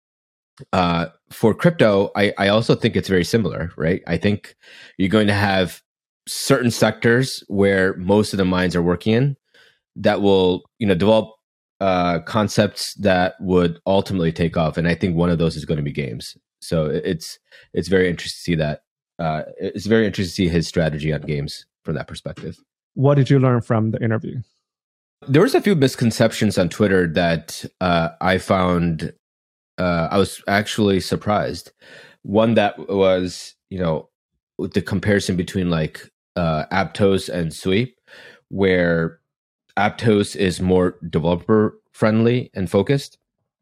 [SPEAKER 2] Uh, for crypto, I, I also think it's very similar, right? I think you're going to have certain sectors where most of the minds are working in that will, you know, develop uh, concepts that would ultimately take off. And I think one of those is going to be games. So it's it's very interesting to see that. Uh, it's very interesting to see his strategy on games from that perspective.
[SPEAKER 3] What did you learn from the interview?
[SPEAKER 2] There was a few misconceptions on Twitter that uh, I found, uh, I was actually surprised. One that was, you know, the comparison between like uh, Aptos and Sui, where Aptos is more developer friendly and focused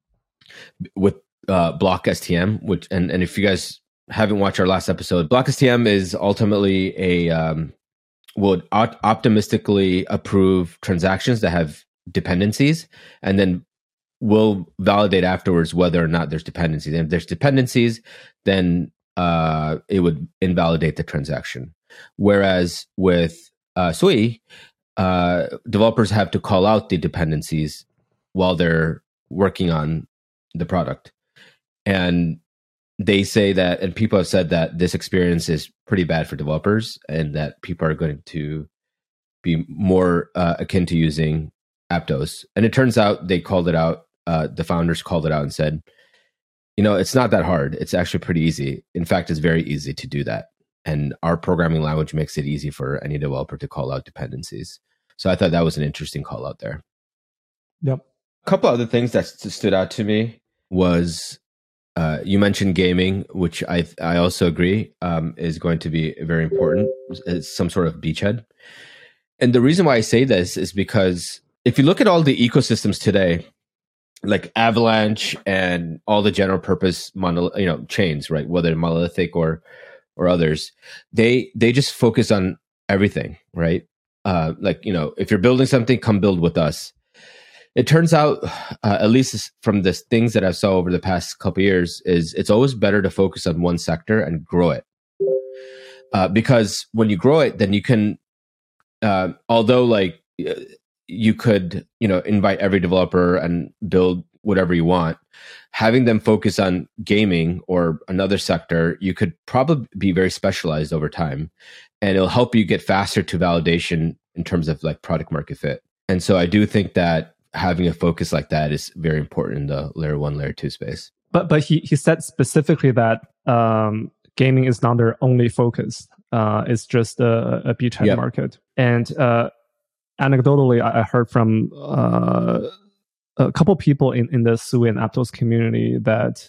[SPEAKER 2] with uh, Block S T M, which, and, and if you guys haven't watched our last episode, Block S T M is ultimately a, um, would op- optimistically approve transactions that have dependencies, and then will validate afterwards whether or not there's dependencies. And if there's dependencies, then uh, it would invalidate the transaction. Whereas with uh, Sui, uh, developers have to call out the dependencies while they're working on the product. And they say that, and people have said that this experience is pretty bad for developers, and that people are going to be more uh, akin to using Aptos. And it turns out they called it out. Uh, the founders called it out and said, You know, it's not that hard. It's actually pretty easy. In fact, it's very easy to do that. And our programming language makes it easy for any developer to call out dependencies. So I thought that was an interesting call out there.
[SPEAKER 3] Yep.
[SPEAKER 2] A couple other things that stood out to me was uh, you mentioned gaming, which I I also agree um, is going to be very important. It's some sort of beachhead. And the reason why I say this is because if you look at all the ecosystems today, like Avalanche and all the general purpose monol- you know chains, right? Whether monolithic or or others, they they just focus on everything, right? Uh, like, you know, if you're building something, come build with us. It turns out, uh, at least from the things that I saw over the past couple of years, is it's always better to focus on one sector and grow it. Uh, because when you grow it, then you can, uh, although like you could, you know, invite every developer and build whatever you want, having them focus on gaming or another sector, you could probably be very specialized over time, and it'll help you get faster to validation in terms of like product market fit. And so I do think that having a focus like that is very important in the layer one, layer two space.
[SPEAKER 3] But but he he said specifically that um, gaming is not their only focus. Uh, it's just a, a beachhead yep. market. And uh, anecdotally, I heard from uh, a couple people in, in the Sui and Aptos community that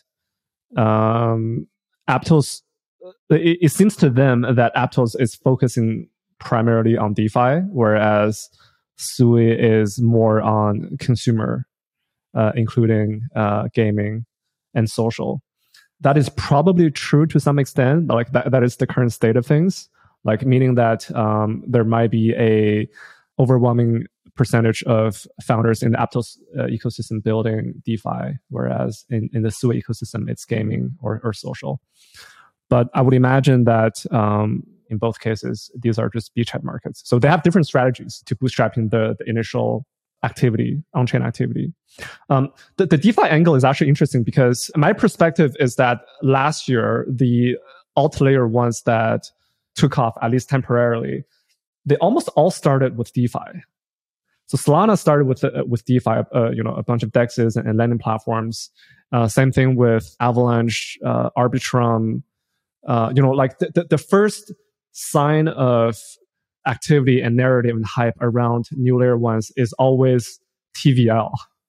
[SPEAKER 3] um, Aptos, it, it seems to them that Aptos is focusing primarily on DeFi, whereas Sui is more on consumer, uh, including uh, gaming and social. That is probably true to some extent. Like that, that is the current state of things. Like meaning that um, there might be a overwhelming percentage of founders in the Aptos uh, ecosystem building DeFi, whereas in, in the Sui ecosystem, it's gaming or, or social. But I would imagine that um, in both cases, these are just beachhead markets. So they have different strategies to bootstrapping the, the initial activity, on-chain activity. Um, the, the DeFi angle is actually interesting because my perspective is that last year, the alt layer ones that took off, at least temporarily, they almost all started with DeFi. So Solana started with uh, with DeFi, uh, you know, a bunch of D E Xs and, and lending platforms. Uh, same thing with Avalanche, uh, Arbitrum. Uh, you know, like the, the, the first sign of activity and narrative and hype around new layer ones is always T V L.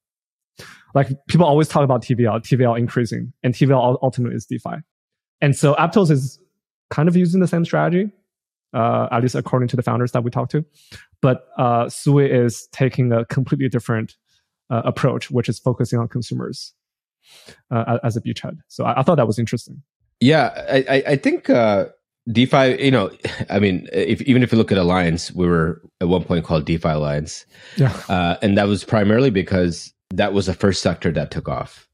[SPEAKER 3] Like people always talk about T V L, T V L increasing, and T V L ultimately is DeFi. And so Aptos is kind of using the same strategy, uh, at least according to the founders that we talked to. But uh, Sui is taking a completely different uh, approach, which is focusing on consumers uh, as a beachhead. So I, I thought that was interesting.
[SPEAKER 2] Yeah, I, I think uh, DeFi, you know, I mean, if, even if you look at Alliance, we were at one point called DeFi Alliance.
[SPEAKER 3] Yeah.
[SPEAKER 2] Uh, and that was primarily because that was the first sector that took off.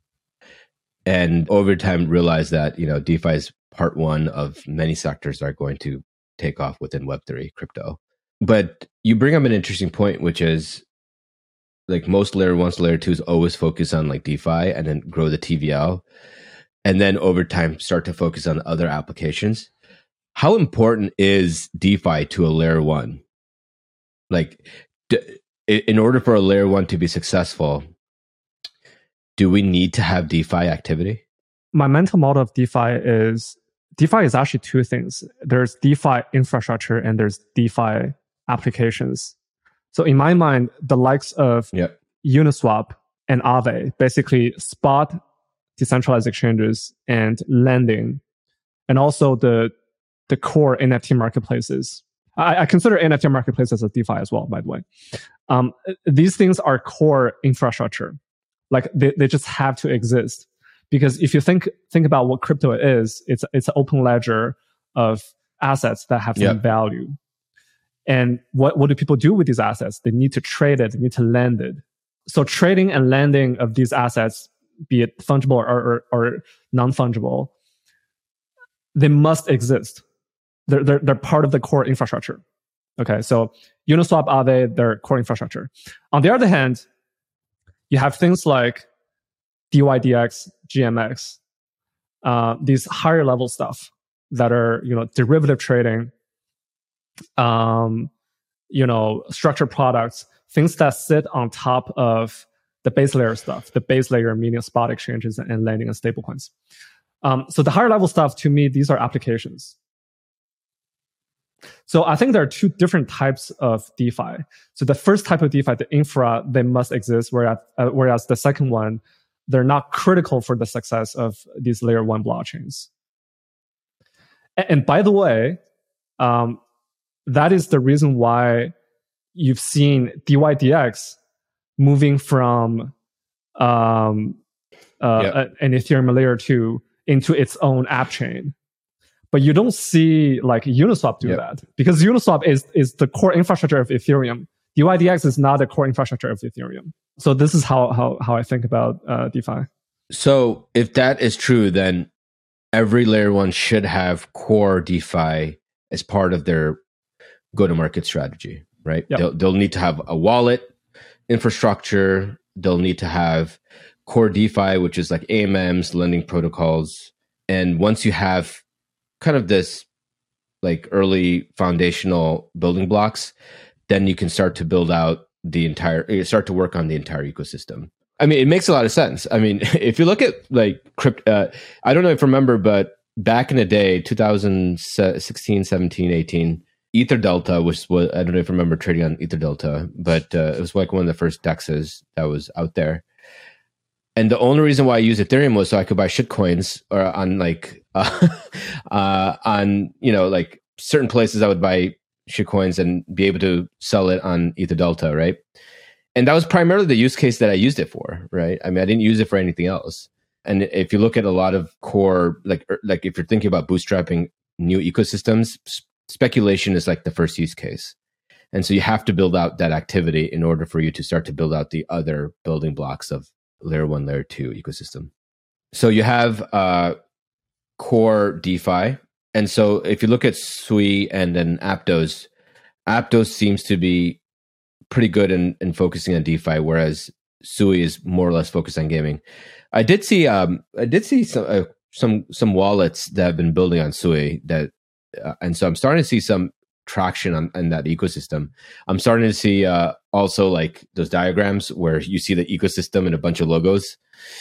[SPEAKER 2] And over time realized that, you know, DeFi is part one of many sectors that are going to take off within Web three crypto. But you bring up an interesting point, which is like most layer ones, layer twos always focus on like DeFi and then grow the T V L. And then over time start to focus on other applications. How important is DeFi to a layer one? Like d- in order for a layer one to be successful, do we need to have DeFi activity?
[SPEAKER 3] My mental model of DeFi is DeFi is actually two things. There's DeFi infrastructure and there's DeFi applications. So in my mind, the likes of
[SPEAKER 2] yep.
[SPEAKER 3] Uniswap and Aave, basically spot decentralized exchanges and lending, and also the the core N F T marketplaces. I, I consider N F T marketplaces as DeFi as well, by the way. Um, these things are core infrastructure. Like they, they just have to exist. Because if you think think about what crypto is, it's it's an open ledger of assets that have some
[SPEAKER 2] yep.
[SPEAKER 3] value. And what, what do people do with these assets? They need to trade it, they need to lend it. So trading and lending of these assets, be it fungible or, or, or non-fungible, they must exist. They're, they're, they're part of the core infrastructure. Okay, so Uniswap, Aave, they're core infrastructure. On the other hand, you have things like D Y D X, G M X, uh, these higher level stuff that are, you know, derivative trading, um, you know, structured products, things that sit on top of the base layer stuff, the base layer meaning spot exchanges and lending and stablecoins. Um, so the higher level stuff, to me, these are applications. So I think there are two different types of DeFi. So the first type of DeFi, the infra, they must exist, whereas, uh, whereas the second one, they're not critical for the success of these layer one blockchains. And, and by the way, um, that is the reason why you've seen D Y D X moving from um, uh, yep. an Ethereum layer two into its own app chain. But you don't see like Uniswap do yep. that, because Uniswap is, is the core infrastructure of Ethereum. D Y D X is not the core infrastructure of Ethereum. So this is how how, how I think about uh, DeFi.
[SPEAKER 2] So if that is true, then every layer one should have core DeFi as part of their go-to-market strategy, right? Yep. They'll, they'll need to have a wallet infrastructure. They'll need to have core DeFi, which is like A M Ms, lending protocols. And once you have kind of this like early foundational building blocks, then you can start to build out the entire, you start to work on the entire ecosystem. I mean, it makes a lot of sense. I mean, if you look at like crypto, uh, I don't know if you remember, but back in the day, two thousand sixteen, seventeen, eighteen, EtherDelta was, was I don't know if you remember trading on EtherDelta, but uh, it was like one of the first D E Xs that was out there. And the only reason why I used Ethereum was so I could buy shitcoins or on like, uh, uh, on, you know, like certain places I would buy shitcoins and be able to sell it on EtherDelta, right? And that was primarily the use case that I used it for, right? I mean, I didn't use it for anything else. And if you look at a lot of core, like, like if you're thinking about bootstrapping new ecosystems, speculation is like the first use case. And so you have to build out that activity in order for you to start to build out the other building blocks of layer one, layer two ecosystem. So you have uh, core DeFi. And so if you look at Sui and then Aptos, Aptos seems to be pretty good in, in focusing on DeFi, whereas Sui is more or less focused on gaming. I did see um, I did see some uh, some some wallets that have been building on Sui that, uh, and so I'm starting to see some traction on in that ecosystem. I'm starting to see uh, also like those diagrams where you see the ecosystem and a bunch of logos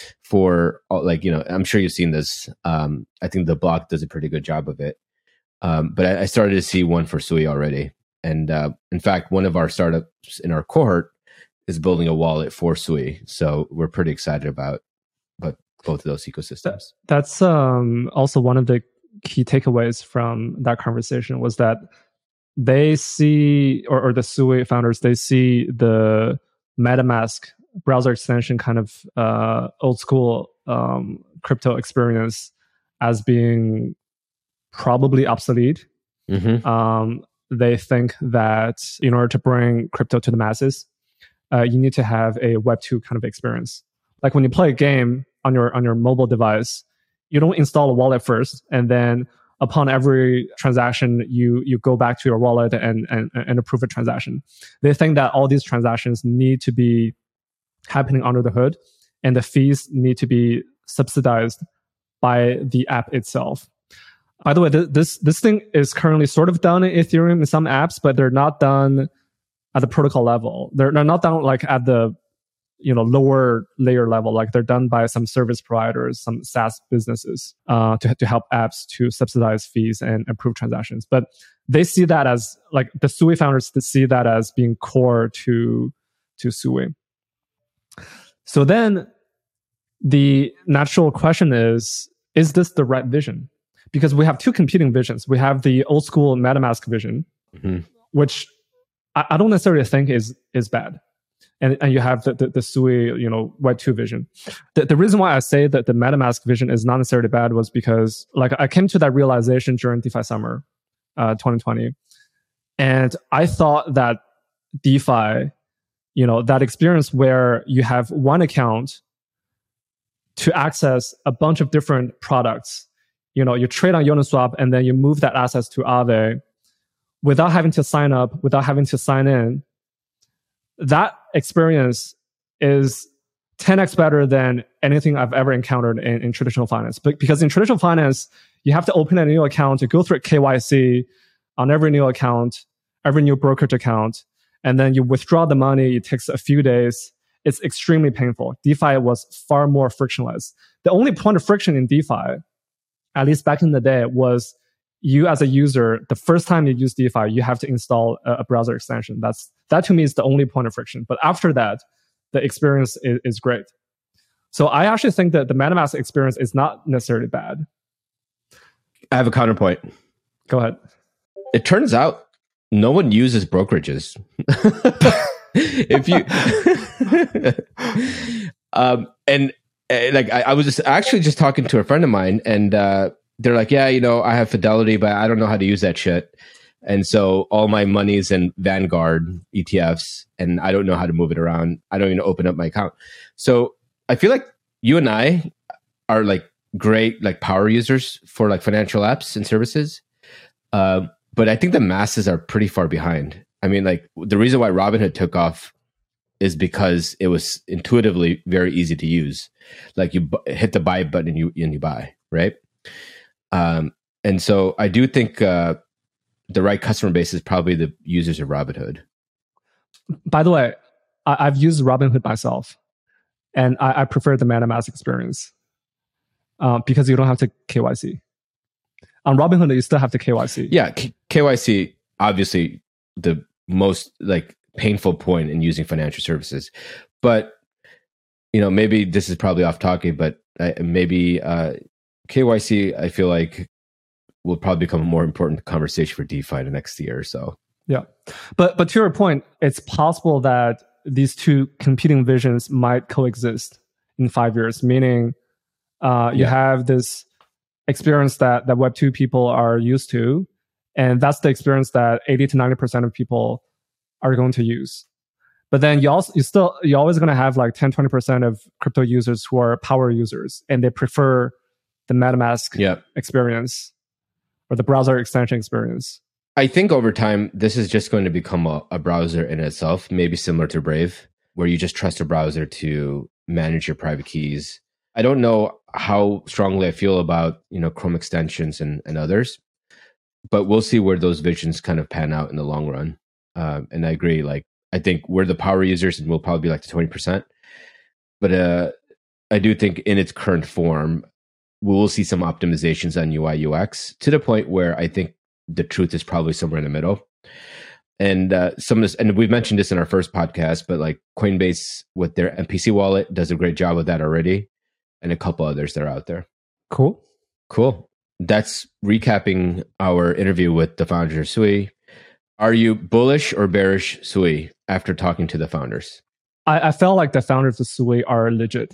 [SPEAKER 2] for like, you know, I'm sure you've seen this. Um, I think the block does a pretty good job of it. Um, but I, I started to see one for Sui already. And uh, in fact, one of our startups in our cohort is building a wallet for Sui. So we're pretty excited about, about both of those ecosystems.
[SPEAKER 3] That's um, also one of the key takeaways from that conversation was that they see, or, or the Sui founders, they see the MetaMask browser extension kind of uh, old school um, crypto experience as being probably obsolete. Mm-hmm. Um, they think that in order to bring crypto to the masses, uh, you need to have a Web two kind of experience. Like when you play a game on your on your mobile device, you don't install a wallet first, and then upon every transaction, you you go back to your wallet and, and, and approve a transaction. They think that all these transactions need to be happening under the hood, and the fees need to be subsidized by the app itself. By the way, th- this this thing is currently sort of done in Ethereum in some apps, but they're not done at the protocol level. They're, they're not done like at the you know lower layer level. Like they're done by some service providers, some SaaS businesses uh, to to help apps to subsidize fees and approve transactions. But they see that as like the Sui founders see that as being core to to Sui. So then the natural question is: is this the right vision? Because we have two competing visions. We have the old school MetaMask vision, mm-hmm. which I, I don't necessarily think is is bad. And, and you have the, the, the Sui, you know, Web two vision. The, the reason why I say that the MetaMask vision is not necessarily bad was because like I came to that realization during DeFi Summer uh, twenty twenty. And I thought that DeFi, you know, that experience where you have one account to access a bunch of different products. You know, you trade on Uniswap and then you move that assets to Aave without having to sign up, without having to sign in. That experience is ten x better than anything I've ever encountered in, in traditional finance. But because in traditional finance, you have to open a new account, to go through K Y C on every new account, every new brokerage account, and then you withdraw the money. It takes a few days, it's extremely painful. DeFi was far more frictionless. The only point of friction in DeFi, at least back in the day, was you as a user, the first time you use DeFi, you have to install a, a browser extension. That's that to me is the only point of friction. But after that, the experience is, is great. So I actually think that the MetaMask experience is not necessarily bad.
[SPEAKER 2] I have a counterpoint.
[SPEAKER 3] Go ahead.
[SPEAKER 2] It turns out no one uses brokerages. If you um and uh, like I, I was just actually just talking to a friend of mine, and uh they're like, yeah, you know, I have Fidelity, but I don't know how to use that shit. And so all my money's in Vanguard E T Fs, and I don't know how to move it around. I don't even open up my account. So I feel like you and I are like great like power users for like financial apps and services. Uh, but I think the masses are pretty far behind. I mean, like the reason why Robinhood took off is because it was intuitively very easy to use. Like you b- hit the buy button and you and you buy, right? Um, and so I do think uh, the right customer base is probably the users of Robinhood.
[SPEAKER 3] By the way, I- I've used Robinhood myself, and I, I prefer the MetaMask experience uh, because you don't have to K Y C. On Robinhood, you still have to K Y C.
[SPEAKER 2] Yeah, K- KYC obviously the most like painful point in using financial services, but you know maybe this is probably off topic, but uh, maybe uh, K Y C I feel like will probably become a more important conversation for DeFi the next year or so.
[SPEAKER 3] Yeah, but but to your point, it's possible that these two competing visions might coexist in five years. Meaning, uh, you
[SPEAKER 2] Yeah.
[SPEAKER 3] have this experience that that Web two people are used to, and that's the experience that eighty to ninety percent of people are going to use. But then you also you still you're always going to have like ten, twenty percent of crypto users who are power users, and they prefer the MetaMask
[SPEAKER 2] Yeah.
[SPEAKER 3] experience or the browser extension experience.
[SPEAKER 2] I think over time, this is just going to become a, a browser in itself, maybe similar to Brave, where you just trust a browser to manage your private keys. I don't know how strongly I feel about, you know, Chrome extensions and, and others, but we'll see where those visions kind of pan out in the long run. Uh, and I agree, like, I think we're the power users and we'll probably be like the twenty percent. But uh, I do think in its current form, we will see some optimizations on U I U X to the point where I think the truth is probably somewhere in the middle. And uh, some of this, and we've mentioned this in our first podcast, but like Coinbase with their M P C wallet does a great job of that already, and a couple others that are out there.
[SPEAKER 3] Cool.
[SPEAKER 2] Cool. That's recapping our interview with the founder of Sui. Are you bullish or bearish Sui after talking to the founders?
[SPEAKER 3] I, I felt like the founders of Sui are legit.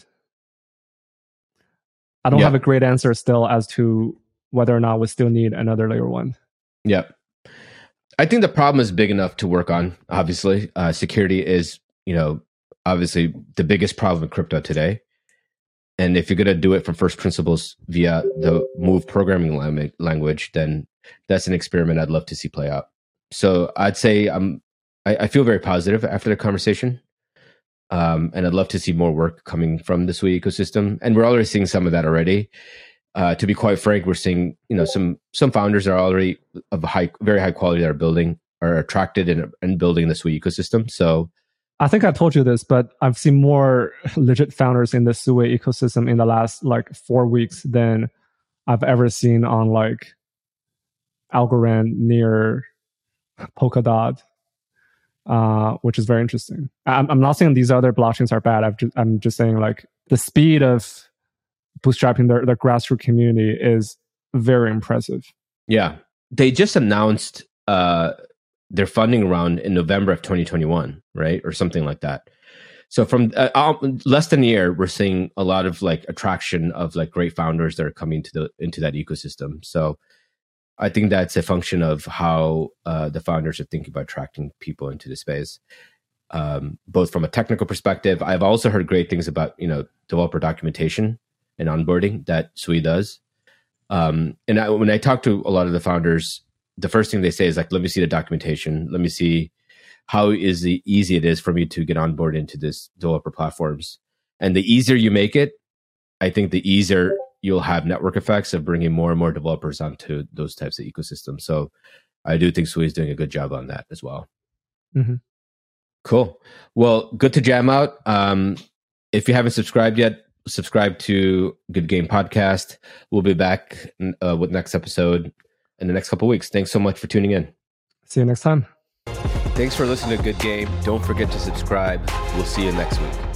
[SPEAKER 3] I don't
[SPEAKER 2] Yeah.
[SPEAKER 3] have a great answer still as to whether or not we still need another layer one.
[SPEAKER 2] Yep. I think the problem is big enough to work on. Obviously, uh, security is, you know, obviously the biggest problem in crypto today. And if you're going to do it from first principles via the Move programming lam- language, then that's an experiment I'd love to see play out. So I'd say I'm, I, I feel very positive after the conversation. Um, and I'd love to see more work coming from the Sui ecosystem. And we're already seeing some of that already. Uh, to be quite frank, we're seeing, you know, some some founders are already of high, very high quality that are building, are attracted and, and building the Sui ecosystem. So
[SPEAKER 3] I think I told you this, but I've seen more legit founders in the Sui ecosystem in the last like four weeks than I've ever seen on like Algorand, Near, Polkadot, uh, which is very interesting. I'm, I'm not saying these other blockchains are bad. I've just, I'm just saying like the speed of bootstrapping their, their grassroots community is very impressive.
[SPEAKER 2] yeah, they just announced uh, their funding round in November of twenty twenty-one, right? Or something like that. So from uh, um, less than a year, we're seeing a lot of like attraction of like great founders that are coming to the into that ecosystem. So I think that's a function of how uh, the founders are thinking about attracting people into the space, um, both from a technical perspective. I've also heard great things about, you know, developer documentation and onboarding that Sui does. Um, and I, when I talk to a lot of the founders, the first thing they say is like, let me see the documentation. Let me see how is the easy it is for me to get on board into this developer platforms. And the easier you make it, I think the easier you'll have network effects of bringing more and more developers onto those types of ecosystems. So I do think Sui is doing a good job on that as well.
[SPEAKER 3] Mm-hmm.
[SPEAKER 2] Cool. Well, good to jam out. Um, if you haven't subscribed yet, subscribe to Good Game Podcast. We'll be back uh, with next episode in the next couple of weeks. Thanks so much for tuning in.
[SPEAKER 3] See you next time.
[SPEAKER 2] Thanks for listening to Good Game. Don't forget to subscribe. We'll see you next week.